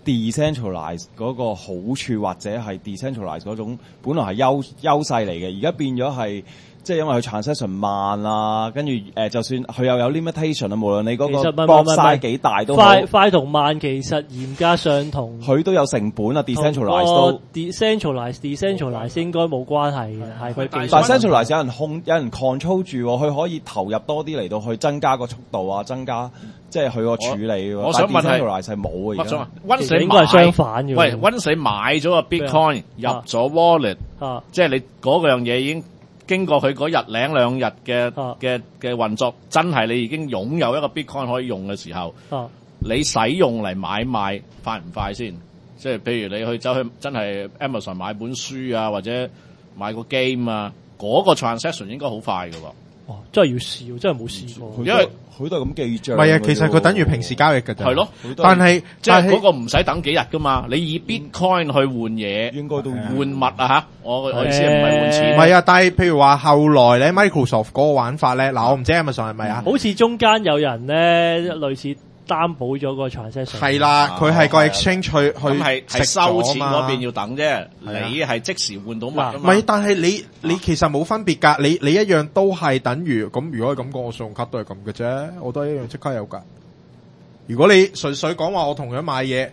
decentralize 嗰個好處或者係 decentralize 嗰種本來係優優勢嚟嘅，而家變咗係。即係因為佢 transaction 慢啊，跟住誒，就算佢又有 limitation 啊，無論你嗰個 block size 幾大都好， 快快同慢其實嚴格上同佢都有成本啊 ，decentralize 都 decentralize decentralize 應該冇關係嘅，係佢。 但係 centralize 有人控有人 control 住，佢可以投入多啲嚟到去增加個速度啊，增加即係佢個處理。 我想問係 decentralize 係冇嘅。 我想溫水應該係相反嘅。 喂，溫水買咗個 bitcoin 入咗 wallet，即係你嗰樣嘢已經。經過佢嗰日零兩日嘅嘅嘅運作，真係你已經擁有一個 Bitcoin 可以用嘅時候，啊、你使用嚟買賣快唔快先？即係譬如你去走去真係 Amazon 買本書啊，或者買個 game 啊，嗰、嗰個 transaction 應該好快㗎喎。 哦，真係要試，真係冇試過。 因為佢都係咁記賬。 唔係啊，其實佢等於平時交易㗎咋。 係咯， 但係即係嗰個唔使等幾日㗎嘛。你以 Bitcoin 去換嘢， 應該都換物啊嚇。我我意思唔係換錢。 唔係啊，但係譬如話後來咧 Microsoft 嗰個玩法咧，嗱我唔知 Amazon 係咪啊？ 好似中間有人咧類似。擔保咗個 transaction 係啦，佢係個 exchange 去去係係收錢嗰邊要等啫，你係即時換到物啊嘛。 唔係，但係你你其實冇分別㗎，你你一樣都係等於咁。如果係咁講，我信用卡都係咁嘅啫，我都一樣即刻有㗎。如果你純粹講話我同樣買嘢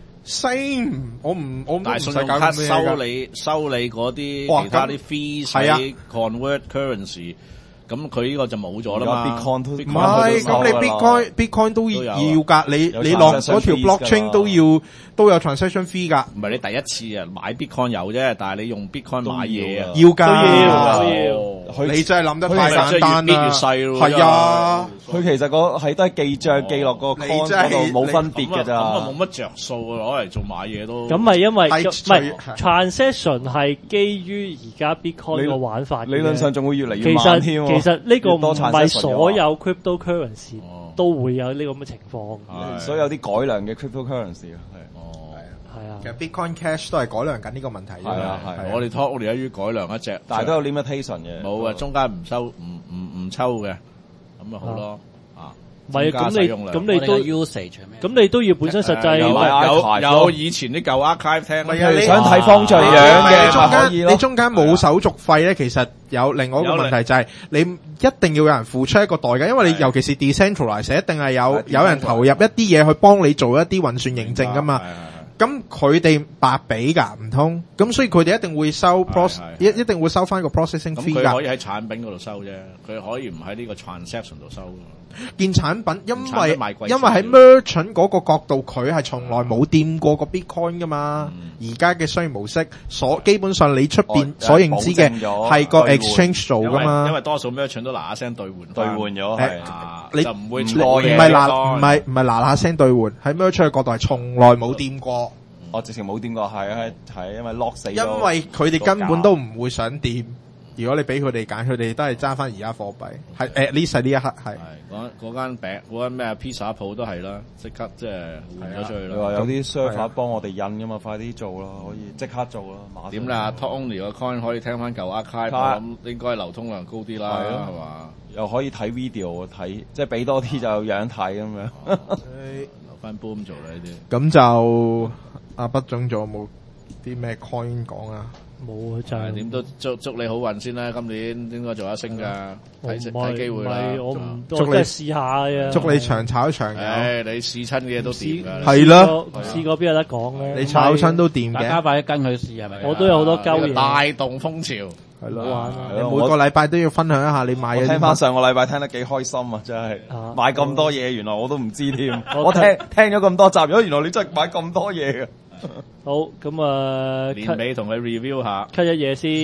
，same， 我唔我唔使搞咩㗎。 收你收你嗰啲其他啲 fees 喺 convert currency。咁佢呢個就冇咗啦嘛，唔係，咁你 Bitcoin Bitcoin 都要㗎，你你落嗰條 blockchain 都要都有 transaction fee 㗎。 唔係你第一次啊買 Bitcoin 有啫，但係你用 Bitcoin 買嘢啊， 要㗎， 都要。 你真係諗得太簡單啦，係啊， 佢其實個係都係記帳記落個 coin 嗰度冇分別㗎咋，咁啊冇乜着數啊，攞嚟做買嘢都。 咁係因為唔係 transaction 係基於而家 Bitcoin 個玩法， 理論上仲會越嚟越慢添。 其實呢個唔係所有 cryptocurrency 都會有呢個咁嘅情況， 所以有啲改良嘅 cryptocurrency 係。 係啊， 其實 Bitcoin Cash 都係改良緊呢個問題。 係啊係， 我哋 talk 我哋一於改良一隻， 但係都有 limitation 嘅。 冇啊，中間唔收唔唔唔抽嘅，咁咪好咯。啊， 唔係咁你咁你都 usage 咁你都要本身實際有有以前啲舊 archive 聽。 係啊，你想睇方丈樣嘅中間你中間冇手續費咧，其實有另外一個問題就係你一定要有人付出一個代價，因為你尤其是 decentralize 一定係有有人投入一啲嘢去幫你做一啲運算認證噶嘛。咁佢哋白俾㗎，唔通？咁所以佢哋一定會收 process，一一定會收翻個 processing fee 㗎。 咁佢可以喺產品嗰度收啫，佢可以唔喺呢個 transaction 度收。 件產品因為因為喺 merchant 嗰個角度，佢係從來冇掂過個 bitcoin 㗎嘛。而家嘅商業模式，所基本上你出邊所認知嘅係個 exchange 做㗎嘛。 因為多數 merchant 都嗱嗱聲兌換， 兌換咗係， 你就唔會唔係嗱唔係唔係嗱嗱聲兌換，喺 merchant 嘅角度係從來冇掂過。 我直情冇掂過，係係係因為 lock 死咗。 因為佢哋根本都唔會想掂。如果你俾佢哋揀，佢哋都係揸翻而家貨幣。係誒呢世呢一刻係。 嗰嗰間餅嗰間咩 pizza 鋪都係啦，即刻即係換咗出去啦。 你話有啲 server 幫我哋印噶嘛，快啲做啦，可以即刻做啦。 點啦 ？Talk Only 個 coin 可以聽翻舊 archive，咁應該流通量高啲啦，係嘛？ 又可以睇 video 睇，即係俾多啲就有樣睇咁樣。 留翻 boom 做啦呢啲。 咁就阿畢總仲有冇啲咩 coin 講啊？ 冇就係點都祝祝你好運先啦！今年應該做一升㗎，睇睇機會啦。 我唔祝你試下嘅， 祝你長炒長有。 誒，你試親嘅嘢都掂㗎。 係咯， 試過邊有得講咧？ 你炒親都掂嘅。 大家快啲跟佢試係咪？ 我都有好多鳩嘢。 帶動風潮係咯，你每個禮拜都要分享一下你買嘅。 聽翻上個禮拜聽得幾開心啊！真係買咁多嘢，原來我都唔知添。我聽聽咗咁多集，原來你真係買咁多嘢嘅。 好，咁啊， 年尾同佢 review 下 ，cut 一嘢先。